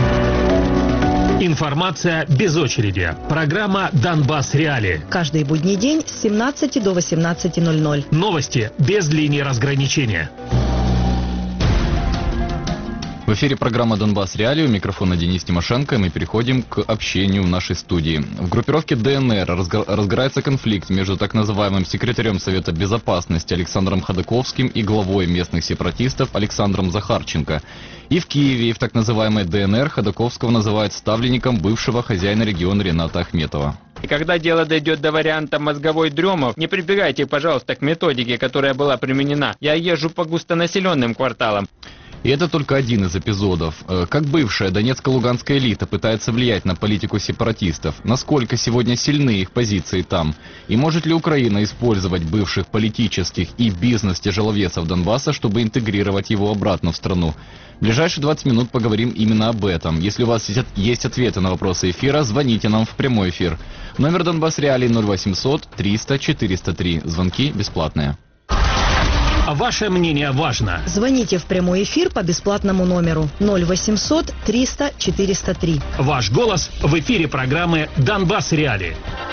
Информация без очереди. Программа «Донбасс Реалии». Каждый будний день с семнадцати до восемнадцати ноль-ноль. Новости без линии разграничения. В эфире программа «Донбасс Реалии», у микрофона Денис Тимошенко, и мы переходим к общению в нашей студии. В группировке ДНР разгорается конфликт между так называемым секретарем Совета Безопасности Александром Ходаковским и главой местных сепаратистов Александром Захарченко. И в Киеве, и в так называемой ДНР Ходаковского называют ставленником бывшего хозяина региона Рената Ахметова. И когда дело дойдет до варианта мозговой дремы, не прибегайте, пожалуйста, к методике, которая была применена. Я езжу по густонаселенным кварталам. И это только один из эпизодов. Как бывшая донецко-луганская элита пытается влиять на политику сепаратистов? Насколько сегодня сильны их позиции там? И может ли Украина использовать бывших политических и бизнес-тяжеловесов Донбасса, чтобы интегрировать его обратно в страну? В ближайшие двадцать минут поговорим именно об этом. Если у вас есть ответы на вопросы эфира, звоните нам в прямой эфир. Номер Донбасс Реалии ноль восемьсот триста четыреста три. Звонки бесплатные. Ваше мнение важно. Звоните в прямой эфир по бесплатному номеру ноль восемьсот триста четыреста три. Ваш голос в эфире программы «Донбасс Реалии».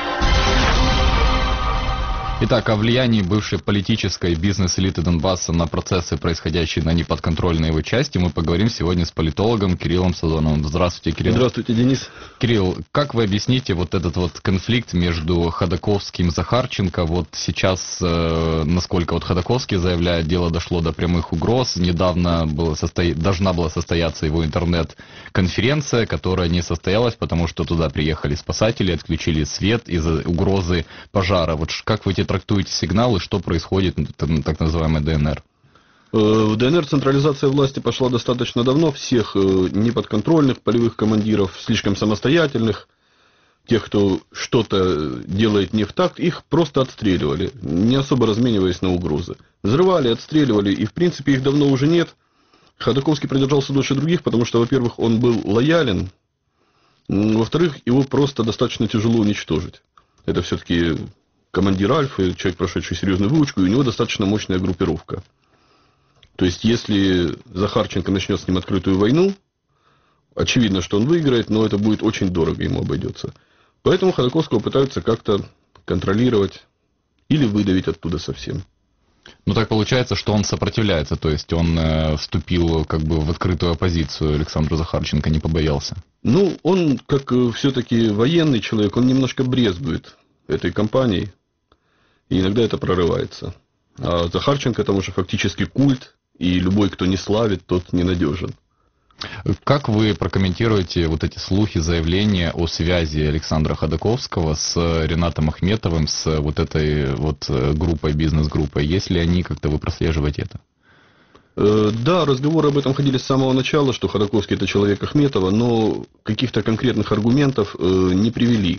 Итак, о влиянии бывшей политической бизнес-элиты Донбасса на процессы, происходящие на неподконтрольной его части, мы поговорим сегодня с политологом Кириллом Сазоновым. Здравствуйте, Кирилл. Здравствуйте, Денис. Кирилл, как вы объясните вот этот вот конфликт между Ходаковским и Захарченко? Вот сейчас, э, насколько вот Ходаковский заявляет, дело дошло до прямых угроз. Недавно было состо... должна была состояться его интернет-конференция, которая не состоялась, потому что туда приехали спасатели, отключили свет из-за угрозы пожара. Вот как вы эти трактуете сигналы, что происходит в так называемой ДНР? В ДНР централизация власти пошла достаточно давно. Всех неподконтрольных полевых командиров, слишком самостоятельных, тех, кто что-то делает не в такт, их просто отстреливали, не особо размениваясь на угрозы. Взрывали, отстреливали, и в принципе их давно уже нет. Ходаковский продержался дольше других, потому что, во-первых, он был лоялен, во-вторых, его просто достаточно тяжело уничтожить. Это все-таки командир Альфы, человек, прошедший серьезную выучку, и у него достаточно мощная группировка. То есть, если Захарченко начнет с ним открытую войну, очевидно, что он выиграет, но это будет очень дорого ему обойдется. Поэтому Ходаковского пытаются как-то контролировать или выдавить оттуда совсем. Ну, так получается, что он сопротивляется, то есть он э, вступил как бы в открытую оппозицию Александру Захарченко, не побоялся. Ну, он, как все-таки военный человек, он немножко брезгует этой кампанией. И иногда это прорывается. А Захарченко там уже фактически культ, и любой, кто не славит, тот ненадежен. Как вы прокомментируете вот эти слухи, заявления о связи Александра Ходаковского с Ренатом Ахметовым, с вот этой вот группой, бизнес-группой? Есть ли они, как-то вы прослеживаете это? Э, да, разговоры об этом ходили с самого начала, что Ходаковский это человек Ахметова, но каких-то конкретных аргументов э, не привели.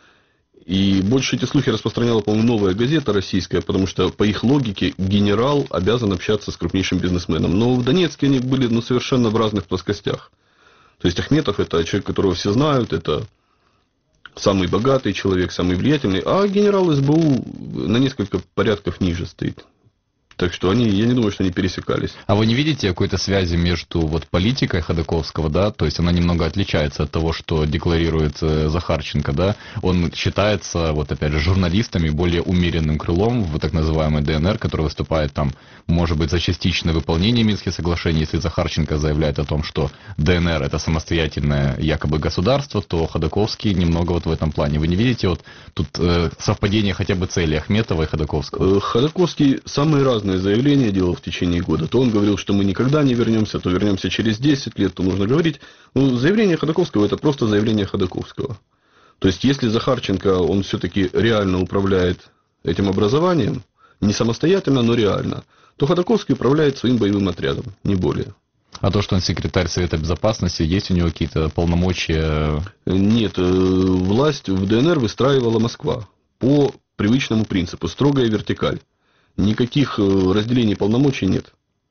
И больше эти слухи распространяла, по-моему, «Новая газета» российская, потому что, по их логике, генерал обязан общаться с крупнейшим бизнесменом. Но в Донецке они были ну, совершенно в разных плоскостях. То есть Ахметов – это человек, которого все знают, это самый богатый человек, самый влиятельный, а генерал СБУ на несколько порядков ниже стоит. Так что они, я не думаю, что они пересекались. А вы не видите какой-то связи между вот политикой Ходорковского, да, то есть она немного отличается от того, что декларирует Захарченко, да, он считается, вот опять же, журналистами более умеренным крылом в так называемой ДНР, который выступает там, может быть, за частичное выполнение Минских соглашений. Если Захарченко заявляет о том, что ДНР это самостоятельное якобы государство, то Ходорковский немного вот в этом плане. Вы не видите вот тут э, совпадение хотя бы цели Ахметова и Ходорковского? Ходорковский самые разные заявления делал в течение года. То он говорил, что мы никогда не вернемся, то вернемся через десять лет, то нужно говорить. Ну, заявление Ходорковского это просто заявление Ходорковского. То есть, если Захарченко, он все-таки реально управляет этим образованием, не самостоятельно, но реально, то Ходорковский управляет своим боевым отрядом, не более. А то, что он секретарь Совета Безопасности, есть у него какие-то полномочия? Нет, власть в ДНР выстраивала Москва по привычному принципу, строгая вертикаль. Никаких разделений полномочий нет.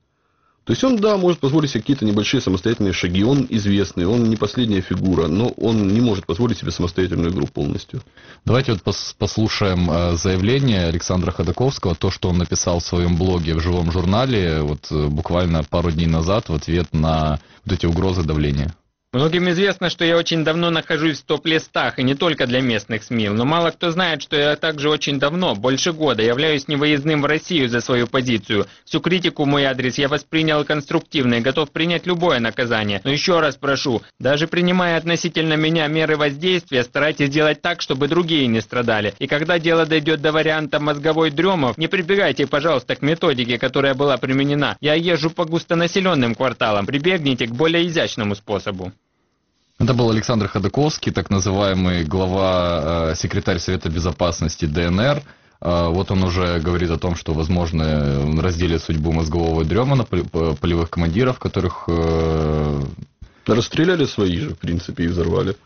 То есть он, да, может позволить себе какие-то небольшие самостоятельные шаги. Он известный, он не последняя фигура, но он не может позволить себе самостоятельную игру полностью. Давайте вот послушаем заявление Александра Ходорковского, то, что он написал в своем блоге в живом журнале, вот буквально пару дней назад в ответ на вот эти угрозы давления. Многим известно, что я очень давно нахожусь в топ-листах, и не только для местных СМИ, но мало кто знает, что я также очень давно, больше года, являюсь невыездным в Россию за свою позицию. Всю критику в мой адрес я воспринял конструктивно и готов принять любое наказание. Но еще раз прошу, даже принимая относительно меня меры воздействия, старайтесь делать так, чтобы другие не страдали. И когда дело дойдет до варианта мозговой дремов, не прибегайте, пожалуйста, к методике, которая была применена. Я езжу по густонаселенным кварталам, прибегните к более изящному способу. Это был Александр Ходорковский, так называемый глава, э, секретарь Совета Безопасности ДНР. Э, вот он уже говорит о том, что, возможно, он разделит судьбу мозгового дрема на полевых командиров, которых... Э... Расстреляли свои же, в принципе, и взорвали.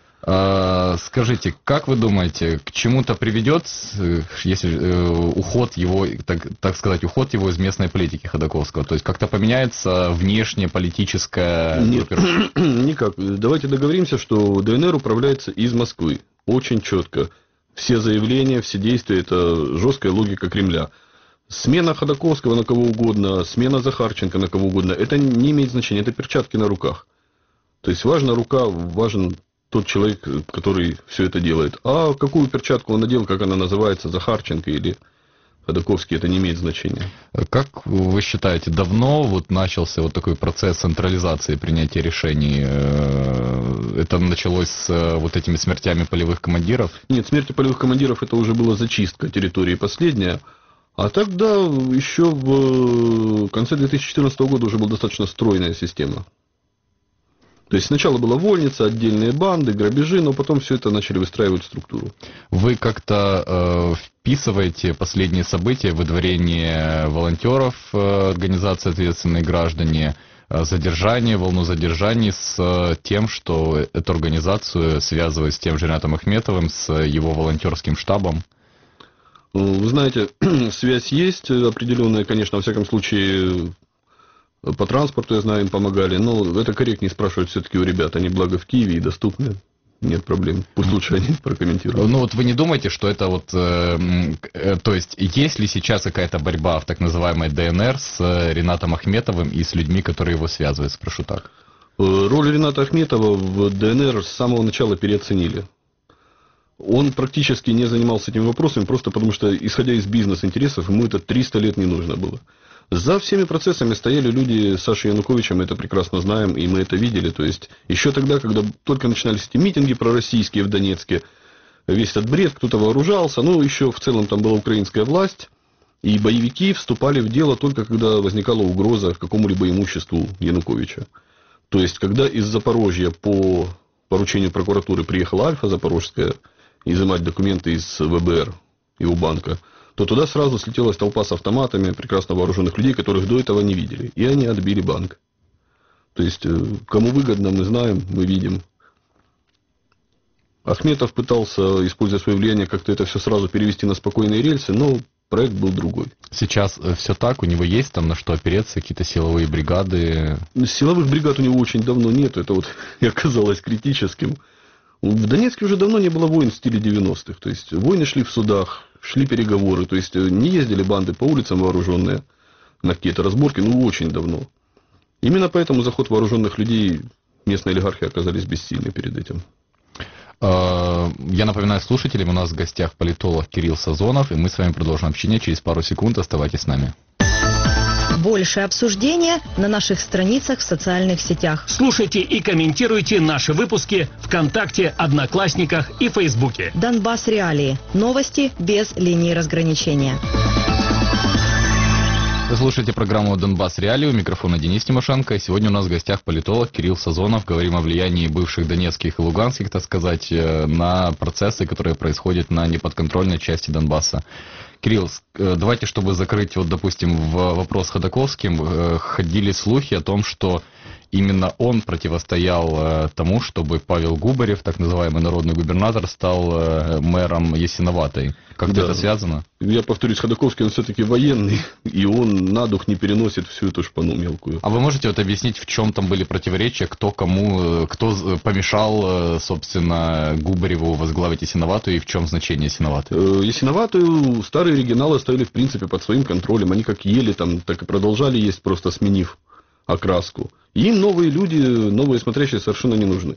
Э, скажите, как вы думаете, к чему-то приведет, если э, уход его, так, так сказать, уход его из местной политики Ходорковского? То есть как-то поменяется внешнеполитическая... Нет, никак. Давайте договоримся, что ДНР управляется из Москвы. Очень четко. Все заявления, все действия – это жесткая логика Кремля. Смена Ходорковского на кого угодно, смена Захарченко на кого угодно – это не имеет значения, это перчатки на руках. То есть важна рука, важен тот человек, который все это делает. А какую перчатку он надел, как она называется, Захарченко или Ходорковский, это не имеет значения. Как вы считаете, давно вот начался вот такой процесс централизации принятия решений? Это началось с вот этими смертями полевых командиров? Нет, смерти полевых командиров это уже была зачистка территории последняя. А тогда еще в конце две тысячи четырнадцатого года уже была достаточно стройная система. То есть сначала была вольница, отдельные банды, грабежи, но потом все это начали выстраивать структуру. Вы как-то э, вписываете последние события, выдворение волонтеров э, организации «Ответственные граждане», э, задержание, волну задержаний с э, тем, что эту организацию связывают с тем же Ринатом Ахметовым, с его волонтерским штабом? Вы знаете, связь есть определенная, конечно, во всяком случае... По транспорту, я знаю, им помогали, но это корректнее спрашивать все-таки у ребят. Они, благо, в Киеве и доступны. Нет проблем. Пусть лучше они прокомментируют. Ну вот вы не думаете, что это вот... Э, э, то есть, есть ли сейчас какая-то борьба в так называемой ДНР с Ринатом Ахметовым и с людьми, которые его связывают? Спрошу так. Роль Рината Ахметова в ДНР с самого начала переоценили. Он практически не занимался этим вопросом, просто потому что, исходя из бизнес-интересов, ему это триста лет не нужно было. За всеми процессами стояли люди с Сашей Януковичем, мы это прекрасно знаем, и мы это видели. То есть, еще тогда, когда только начинались эти митинги пророссийские в Донецке, весь этот бред, кто-то вооружался, ну, еще в целом там была украинская власть, и боевики вступали в дело только когда возникала угроза какому-либо имуществу Януковича. То есть, когда из Запорожья по поручению прокуратуры приехала Альфа Запорожская изымать документы из ВБР и у банка, то туда сразу слетелась толпа с автоматами прекрасно вооруженных людей, которых до этого не видели. И они отбили банк. То есть, кому выгодно, мы знаем, мы видим. Ахметов пытался, используя свое влияние, как-то это все сразу перевести на спокойные рельсы, но проект был другой. Сейчас все так? У него есть там на что опереться, какие-то силовые бригады? Силовых бригад у него очень давно нет. Это вот и оказалось критическим. В Донецке уже давно не было войн в стиле девяностых. То есть, войны шли в судах, шли переговоры. То есть, не ездили банды по улицам вооруженные. на какие-то разборки, ну, очень давно. Именно поэтому заход вооруженных людей местные олигархи оказались бессильны перед этим. Я напоминаю слушателям, у нас в гостях политолог Кирилл Сазонов, и мы с вами продолжим общение через пару секунд. Оставайтесь с нами. Больше обсуждения на наших страницах в социальных сетях. Слушайте и комментируйте наши выпуски ВКонтакте, Одноклассниках и Фейсбуке. Донбасс Реалии. Новости без линии разграничения. Вы слушаете программу «Донбасс Реалии», у микрофона Денис Тимошенко. И сегодня у нас в гостях политолог Кирилл Сазонов. Говорим о влиянии бывших донецких и луганских, так сказать, на процессы, которые происходят на неподконтрольной части Донбасса. Кирилл, давайте, чтобы закрыть, вот, допустим, в вопрос Ходаковским, ходили слухи о том, что именно он противостоял тому, чтобы Павел Губарев, так называемый народный губернатор, стал мэром Ясиноватой. Как-то да. Это связано? Я повторюсь, Ходаковский, он все-таки военный, и он на дух не переносит всю эту шпану мелкую. А вы можете вот объяснить, в чем там были противоречия, кто кому, кто помешал, собственно, Губареву возглавить Ясиноватую, и в чем значение Ясиноваты? Ясиноватую старые регионалы оставили, в принципе, под своим контролем. Они как ели там, так и продолжали есть, просто сменив окраску. Им новые люди, новые смотрящие совершенно не нужны.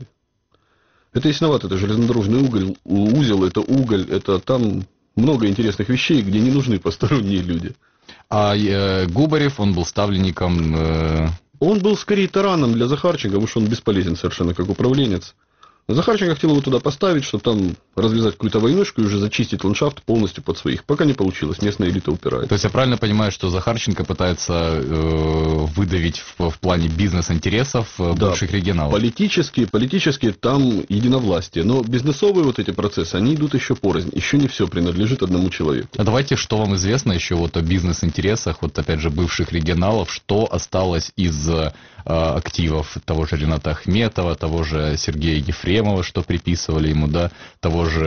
Это Ясиноват, это железнодорожный уголь, узел, это уголь, это там много интересных вещей, где не нужны посторонние люди. А э, Губарев, он был ставленником... Э... Он был скорее тараном для Захарченко, потому что он бесполезен совершенно как управленец. Захарченко хотел его туда поставить, чтобы там развязать какую-то войнушку и уже зачистить ландшафт полностью под своих. Пока не получилось, местная элита упирает. То есть я правильно понимаю, что Захарченко пытается э, выдавить в, в плане бизнес-интересов э, да, бывших регионалов? Политически, политически там единовластие. Но бизнесовые вот эти процессы, они идут еще порознь. Еще не все принадлежит одному человеку. А давайте, что вам известно еще вот о бизнес-интересах, вот опять же бывших регионалов, что осталось из э, активов того же Рената Ахметова, того же Сергея Ефремова, что приписывали ему, да, того же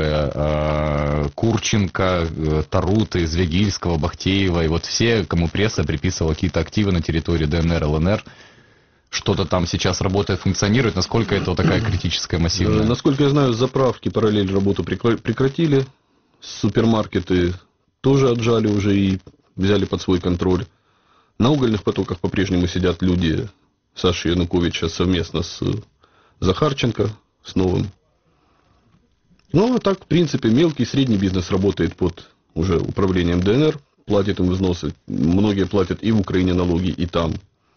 э, Курченко, э, Таруты, Звягильского, Бахтеева, и вот все, кому пресса приписывала какие-то активы на территории ДНР, ЛНР, что-то там сейчас работает, функционирует, насколько это вот такая критическая, массивная? Э, насколько я знаю, заправки параллель работу прекратили, супермаркеты тоже отжали уже и взяли под свой контроль. На угольных потоках по-прежнему сидят люди Саши Януковича совместно с Захарченко, с новым. Ну, а так, в принципе, мелкий и средний бизнес работает под уже управлением ДНР, платит им взносы. Многие платят и в Украине налоги, и там.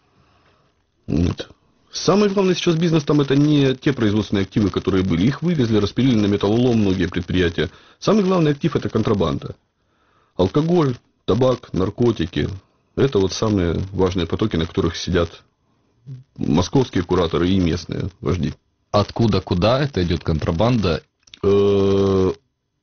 Вот. Самый главный сейчас бизнес там это не те производственные активы, которые были. Их вывезли, распилили на металлолом многие предприятия. Самый главный актив это контрабанда. Алкоголь, табак, наркотики. Это вот самые важные потоки, на которых сидят московские кураторы и местные вожди. Откуда куда это идет контрабанда? Из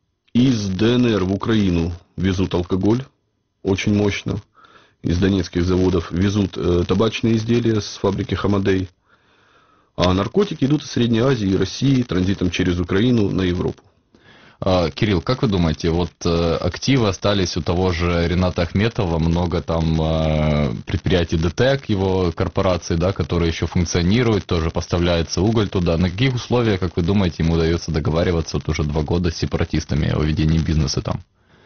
ДНР в Украину везут алкоголь очень мощно. Из донецких заводов везут табачные изделия с фабрики Хамадей. А наркотики идут из Средней Азии и России транзитом через Украину на Европу. Кирилл, как вы думаете, вот активы остались у того же Рената Ахметова, много там предприятий ДТЭК, его корпорации, да, которые еще функционируют, тоже поставляется уголь туда. На каких условиях, как вы думаете, ему удается договариваться вот уже два года с сепаратистами о ведении бизнеса там?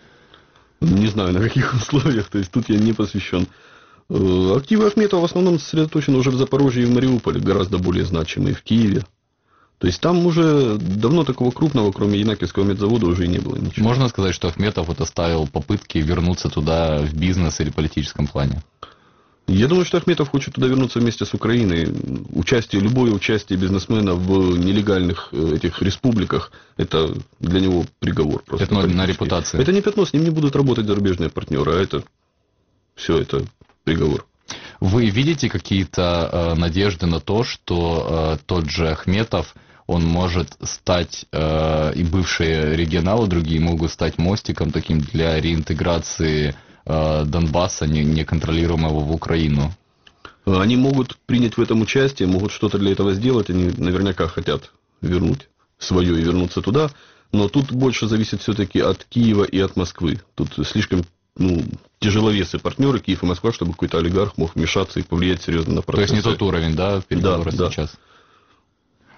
Не знаю, на каких условиях, то есть тут я не посвящен. Активы Ахметова в основном сосредоточены уже в Запорожье и в Мариуполе, гораздо более значимые, в Киеве. То есть там уже давно такого крупного, кроме Янакиевского медзавода, уже и не было ничего. Можно сказать, что Ахметов вот оставил попытки вернуться туда в бизнес или политическом плане? Я думаю, что Ахметов хочет туда вернуться вместе с Украиной. Участие, любое участие бизнесмена в нелегальных этих республиках, это для него приговор. Просто пятно на репутации. Это не пятно, с ним не будут работать зарубежные партнеры, а это все, это приговор. Вы видите какие-то э, надежды на то, что э, тот же Ахметов, он может стать, э, и бывшие регионалы другие могут стать мостиком таким для реинтеграции э, Донбасса, не, неконтролируемого в Украину? Они могут принять в этом участие, могут что-то для этого сделать, они наверняка хотят вернуть свое и вернуться туда, но тут больше зависит все-таки от Киева и от Москвы. Тут слишком... ну, тяжеловесы партнеры Киев и Москва, чтобы какой-то олигарх мог вмешаться и повлиять серьезно на процесс. То есть не тот уровень, да, переговоры да, сейчас?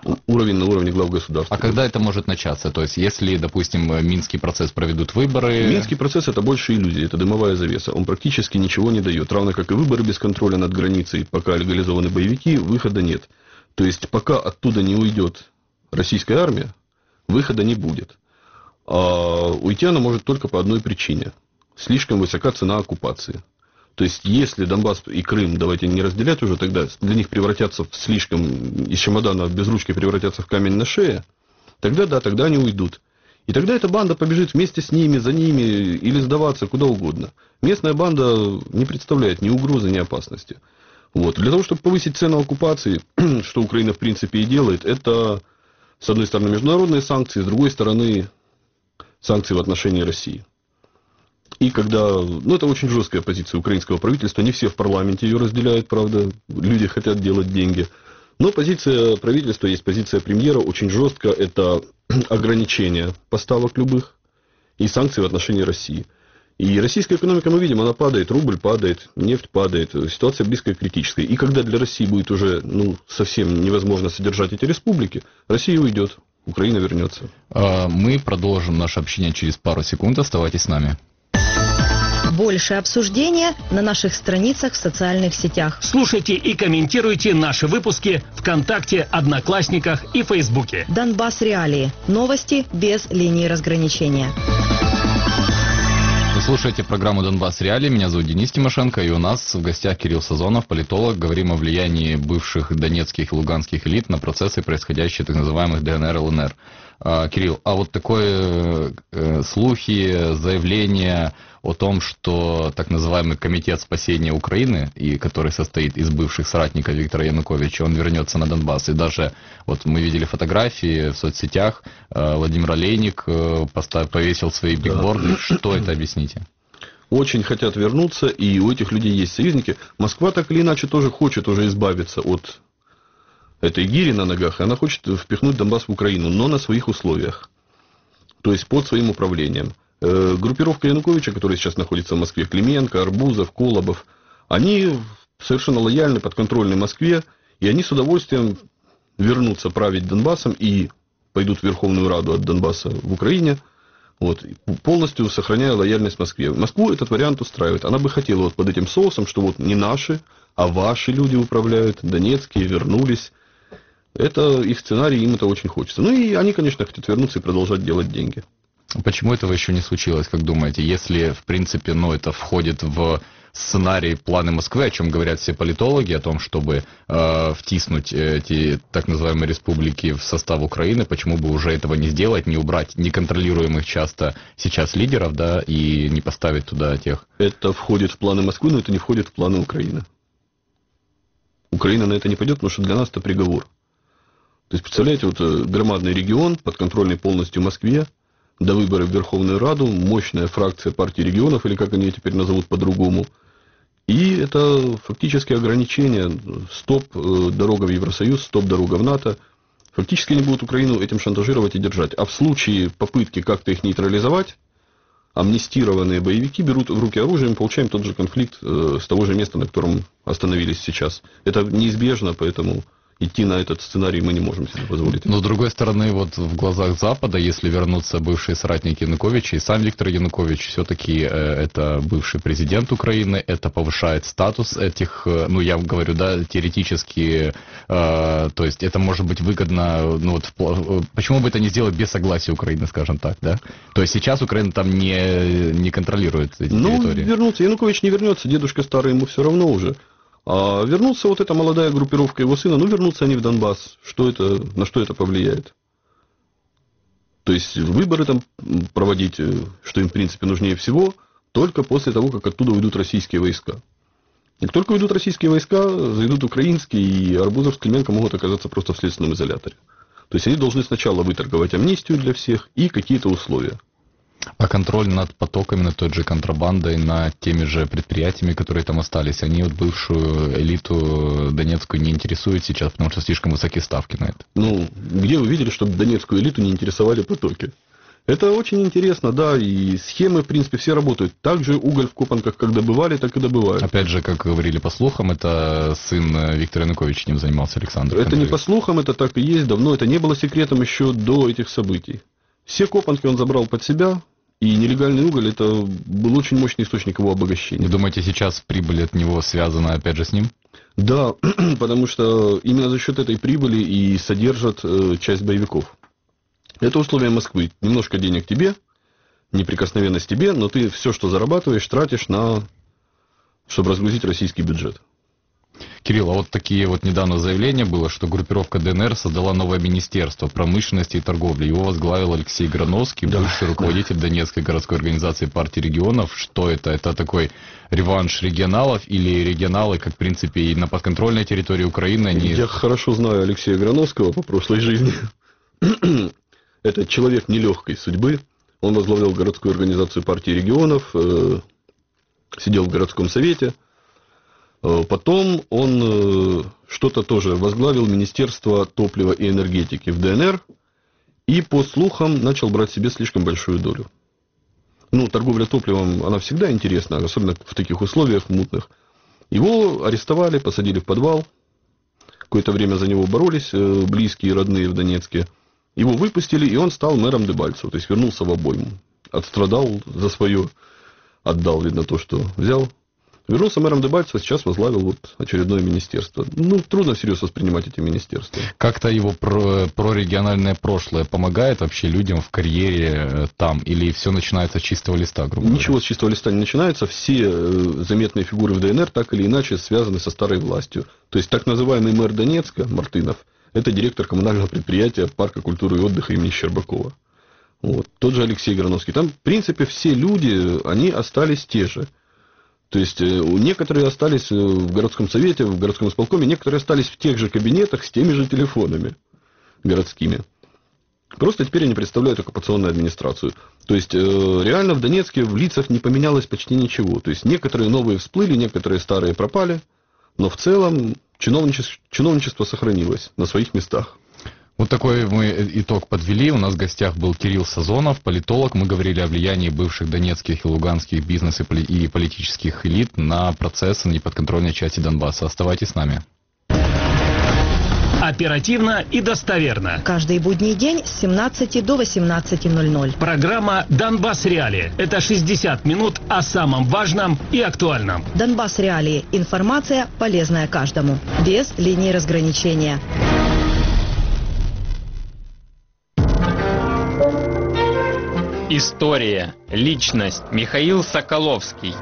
уровень на уровне глав государств. А когда это может начаться? То есть, если, допустим, Минский процесс проведут выборы... Минский процесс — это больше иллюзия, это дымовая завеса. Он практически ничего не дает. Равно как и выборы без контроля над границей, пока легализованы боевики, выхода нет. То есть, пока оттуда не уйдет российская армия, выхода не будет. А уйти она может только по одной причине. Слишком высока цена оккупации. То есть, если Донбасс и Крым, давайте не разделять уже тогда, для них превратятся в слишком, из чемодана без ручки превратятся в камень на шее, тогда да, тогда они уйдут. И тогда эта банда побежит вместе с ними, за ними, или сдаваться куда угодно. Местная банда не представляет ни угрозы, ни опасности. Вот. Для того, чтобы повысить цену оккупации, что Украина в принципе и делает, это, с одной стороны, международные санкции, с другой стороны, санкции в отношении России. И когда, ну это очень жесткая позиция украинского правительства, не все в парламенте ее разделяют, правда, люди хотят делать деньги. Но позиция правительства, есть позиция премьера, очень жестко, это ограничение поставок любых и санкции в отношении России. И российская экономика, мы видим, она падает, рубль падает, нефть падает, ситуация близко к критической. И когда для России будет уже ну, совсем невозможно содержать эти республики, Россия уйдет, Украина вернется. Мы продолжим наше общение через пару секунд, оставайтесь с нами. Больше обсуждения на наших страницах в социальных сетях. Слушайте и комментируйте наши выпуски ВКонтакте, Одноклассниках и Фейсбуке. Донбасс Реалии. Новости без линии разграничения. Вы слушаете программу «Донбасс Реалии». Меня зовут Денис Тимошенко, и у нас в гостях Кирилл Сазонов, политолог. Говорим о влиянии бывших донецких и луганских элит на процессы, происходящие в так называемых ДНР, ЛНР. А, Кирилл, а вот такое э, слухи, заявления о том, что так называемый комитет спасения Украины, и который состоит из бывших соратников Виктора Януковича, он вернется на Донбасс. И даже вот мы видели фотографии в соцсетях, э, Владимир Олейник э, поставил, повесил свои бигборды. Да. Что это, объясните? Очень хотят вернуться, и у этих людей есть союзники. Москва так или иначе тоже хочет уже избавиться от этой гири на ногах, и она хочет впихнуть Донбасс в Украину, но на своих условиях. То есть под своим управлением. Э, группировка Януковича, которая сейчас находится в Москве, Клименко, Арбузов, Колобов, они совершенно лояльны, подконтрольны Москве, и они с удовольствием вернутся править Донбассом и пойдут в Верховную Раду от Донбасса в Украине, вот, полностью сохраняя лояльность Москве. Москву этот вариант устраивает. Она бы хотела вот под этим соусом, что вот не наши, а ваши люди управляют, донецкие, вернулись. Это их сценарий, им это очень хочется. Ну и они, конечно, хотят вернуться и продолжать делать деньги. Почему этого еще не случилось, как думаете? Если, в принципе, ну, это входит в сценарий планы Москвы, о чем говорят все политологи, о том, чтобы э, втиснуть эти так называемые республики в состав Украины, почему бы уже этого не сделать, не убрать неконтролируемых часто сейчас лидеров, да, и не поставить туда тех? Это входит в планы Москвы, но это не входит в планы Украины. Украина на это не пойдет, потому что для нас это приговор. То есть, представляете, вот громадный регион, подконтрольный полностью Москве, до выборов в Верховную Раду, мощная фракция партии регионов, или как они ее теперь назовут по-другому. И это фактически ограничение, стоп, дорога в Евросоюз, стоп, дорога в НАТО. Фактически они будут Украину этим шантажировать и держать. А в случае попытки как-то их нейтрализовать, амнистированные боевики берут в руки оружие, мы получаем тот же конфликт с того же места, на котором остановились сейчас. Это неизбежно, поэтому идти на этот сценарий мы не можем себе позволить. Но с другой стороны, вот в глазах Запада, если вернутся бывшие соратники Януковича, и сам Виктор Янукович, все-таки э, это бывший президент Украины, это повышает статус этих, э, ну я говорю, да, теоретически, э, то есть это может быть выгодно, ну вот, в, почему бы это не сделать без согласия Украины, скажем так, да? То есть сейчас Украина там не, не контролирует эти ну, территории. Ну, вернуться, Янукович не вернется, дедушка старый, ему все равно уже. А вернуться вот эта молодая группировка его сына, ну вернутся они в Донбасс, что это, на что это повлияет? То есть выборы там проводить, что им в принципе нужнее всего, только после того, как оттуда уйдут российские войска. И как только уйдут российские войска, зайдут украинские, и Арбузов с Клименко могут оказаться просто в следственном изоляторе. То есть они должны сначала выторговать амнистию для всех и какие-то условия. А контроль над потоками, над той же контрабандой, над теми же предприятиями, которые там остались, они вот бывшую элиту донецкую не интересуют сейчас, потому что слишком высокие ставки на это? Ну, где вы видели, чтобы донецкую элиту не интересовали потоки? Это очень интересно, да, и схемы, в принципе, все работают. Также уголь в Копанках как добывали, так и добывают. Опять же, как говорили по слухам, это сын Виктора Януковича этим занимался, Александр. Это не по слухам, это так и есть, давно. Это не было секретом еще до этих событий. Все Копанки он забрал под себя, и нелегальный уголь, это был очень мощный источник его обогащения. Думаете, сейчас прибыль от него связана опять же с ним? Да, потому что именно за счет этой прибыли и содержат э, часть боевиков. Это условие Москвы. Немножко денег тебе, неприкосновенность тебе, но ты все, что зарабатываешь, тратишь на, чтобы разгрузить российский бюджет. Кирилл, а вот такие вот недавно заявления было, что группировка ДНР создала новое министерство промышленности и торговли. Его возглавил Алексей Грановский, да, бывший руководитель Донецкой городской организации партии регионов. Что это? Это такой реванш регионалов или регионалы, как в принципе и на подконтрольной территории Украины? Они... Я хорошо знаю Алексея Грановского по прошлой жизни. Это человек нелегкой судьбы. Он возглавлял городскую организацию партии регионов, э, сидел в городском совете. Э, потом он э, что-то тоже возглавил Министерство топлива и энергетики в ДНР. И, по слухам, начал брать себе слишком большую долю. Ну, торговля топливом, она всегда интересна, особенно в таких условиях мутных. Его арестовали, посадили в подвал. Какое-то время за него боролись э, близкие и родные в Донецке. Его выпустили, и он стал мэром Дебальцево, то есть вернулся в обойму. Отстрадал за свое, отдал, видно, то, что взял. Вернулся мэром Дебальцево, сейчас возглавил вот очередное министерство. Ну, трудно всерьез воспринимать эти министерства. Как-то его про, прорегиональное прошлое помогает вообще людям в карьере там? Или все начинается с чистого листа, грубо говоря? Ничего с чистого листа не начинается. Все заметные фигуры в ДНР так или иначе связаны со старой властью. То есть, так называемый мэр Донецка, Мартынов, это директор коммунального предприятия парка культуры и отдыха имени Щербакова. Вот. Тот же Алексей Грановский. Там, в принципе, все люди, они остались те же. То есть, некоторые остались в городском совете, в городском исполкоме, некоторые остались в тех же кабинетах с теми же телефонами городскими. Просто теперь они представляют оккупационную администрацию. То есть, реально в Донецке в лицах не поменялось почти ничего. То есть, некоторые новые всплыли, некоторые старые пропали. Но в целом чиновничество, чиновничество сохранилось на своих местах. Вот такой мы итог подвели. У нас в гостях был Кирилл Сазонов, политолог. Мы говорили о влиянии бывших донецких и луганских бизнес и политических элит на процессы на неподконтрольной части Донбасса. Оставайтесь с нами. Оперативно и достоверно. Каждый будний день с семнадцати до восемнадцати ноль-ноль. Программа «Донбасс Реалии». Это шестьдесят минут о самом важном и актуальном. «Донбасс Реалии». Информация, полезная каждому. Без линии разграничения. История. Личность. Михаил Соколовский.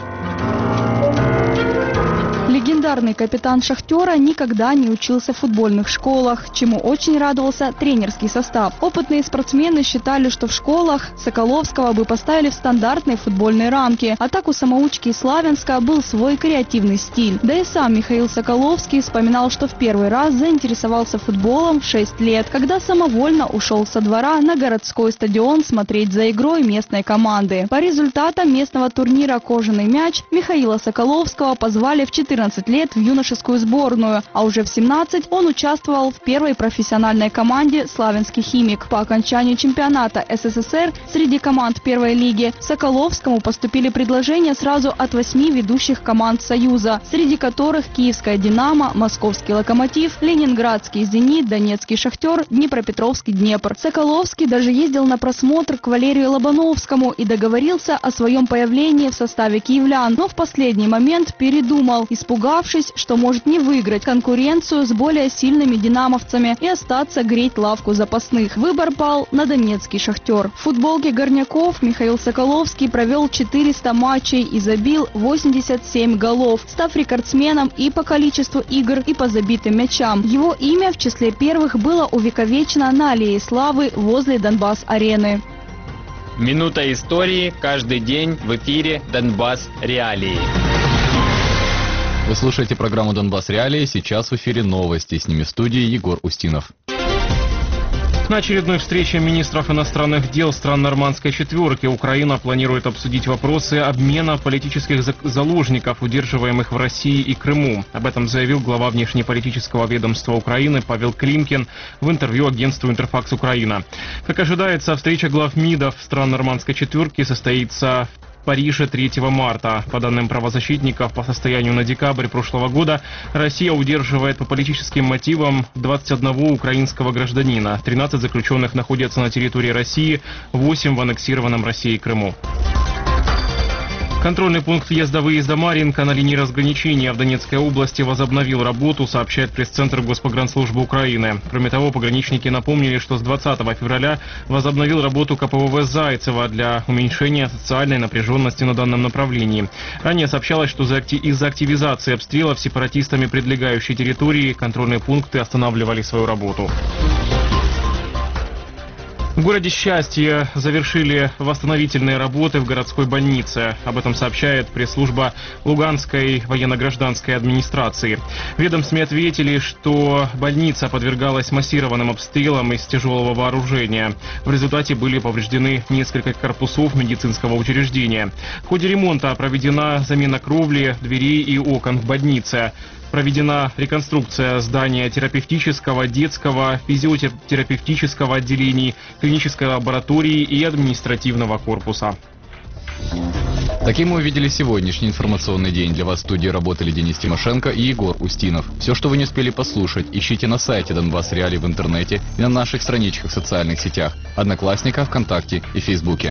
Легендарный капитан «Шахтера» никогда не учился в футбольных школах, чему очень радовался тренерский состав. Опытные спортсмены считали, что в школах Соколовского бы поставили в стандартные футбольные рамки, а так у самоучки из Славянска был свой креативный стиль. Да и сам Михаил Соколовский вспоминал, что в первый раз заинтересовался футболом в шесть лет, когда самовольно ушел со двора на городской стадион смотреть за игрой местной команды. По результатам местного турнира «Кожаный мяч» Михаила Соколовского позвали в четырнадцать лет в юношескую сборную, а уже в семнадцать он участвовал в первой профессиональной команде «Славянский химик». По окончанию чемпионата СССР среди команд первой лиги Соколовскому поступили предложения сразу от восьми ведущих команд Союза, среди которых Киевская «Динамо», Московский «Локомотив», Ленинградский «Зенит», Донецкий «Шахтер», Днепропетровский «Днепр». Соколовский даже ездил на просмотр к Валерию Лобановскому и договорился о своем появлении в составе киевлян, но в последний момент передумал, испугавшись, что может не выиграть конкуренцию с более сильными динамовцами и остаться греть лавку запасных. Выбор пал на донецкий «Шахтер». В футболке горняков Михаил Соколовский провел четыреста матчей и забил восемьдесят семь голов, став рекордсменом и по количеству игр, и по забитым мячам. Его имя в числе первых было увековечено на Аллее Славы возле Донбасс-арены. Минута истории каждый день в эфире «Донбасс Реалии». Вы слушаете программу «Донбасс Реалии». Сейчас в эфире новости. С ними в студии Егор Устинов. На очередной встрече министров иностранных дел стран Нормандской четверки Украина планирует обсудить вопросы обмена политических заложников, удерживаемых в России и Крыму. Об этом заявил глава внешнеполитического ведомства Украины Павел Климкин в интервью агентству «Интерфакс Украина». Как ожидается, встреча глав МИДов стран Нормандской четверки состоится в Париже третьего марта. По данным правозащитников, по состоянию на декабрь прошлого года Россия удерживает по политическим мотивам двадцать одного украинского гражданина. тринадцать заключенных находятся на территории России, восемь в аннексированном Россией Крыму. Контрольный пункт въезда-выезда Марьинка на линии разграничения в Донецкой области возобновил работу, сообщает пресс-центр Госпогранслужбы Украины. Кроме того, пограничники напомнили, что с двадцатого февраля возобновил работу ка пэ вэ вэ Зайцева для уменьшения социальной напряженности на данном направлении. Ранее сообщалось, что из-за активизации обстрелов сепаратистами прилегающей территории контрольные пункты останавливали свою работу. В городе Счастье завершили восстановительные работы в городской больнице. Об этом сообщает пресс-служба Луганской военно-гражданской администрации. В ведомстве ответили, что больница подвергалась массированным обстрелам из тяжелого вооружения. В результате были повреждены несколько корпусов медицинского учреждения. В ходе ремонта проведена замена кровли, дверей и окон в больнице. Проведена реконструкция здания терапевтического, детского, физиотерапевтического отделений, клинической лаборатории и административного корпуса. Таким мы увидели сегодняшний информационный день. Для вас в студии работали Денис Тимошенко и Егор Устинов. Все, что вы не успели послушать, ищите на сайте Донбасс Реалии в интернете и на наших страничках в социальных сетях, Одноклассниках, ВКонтакте и Фейсбуке.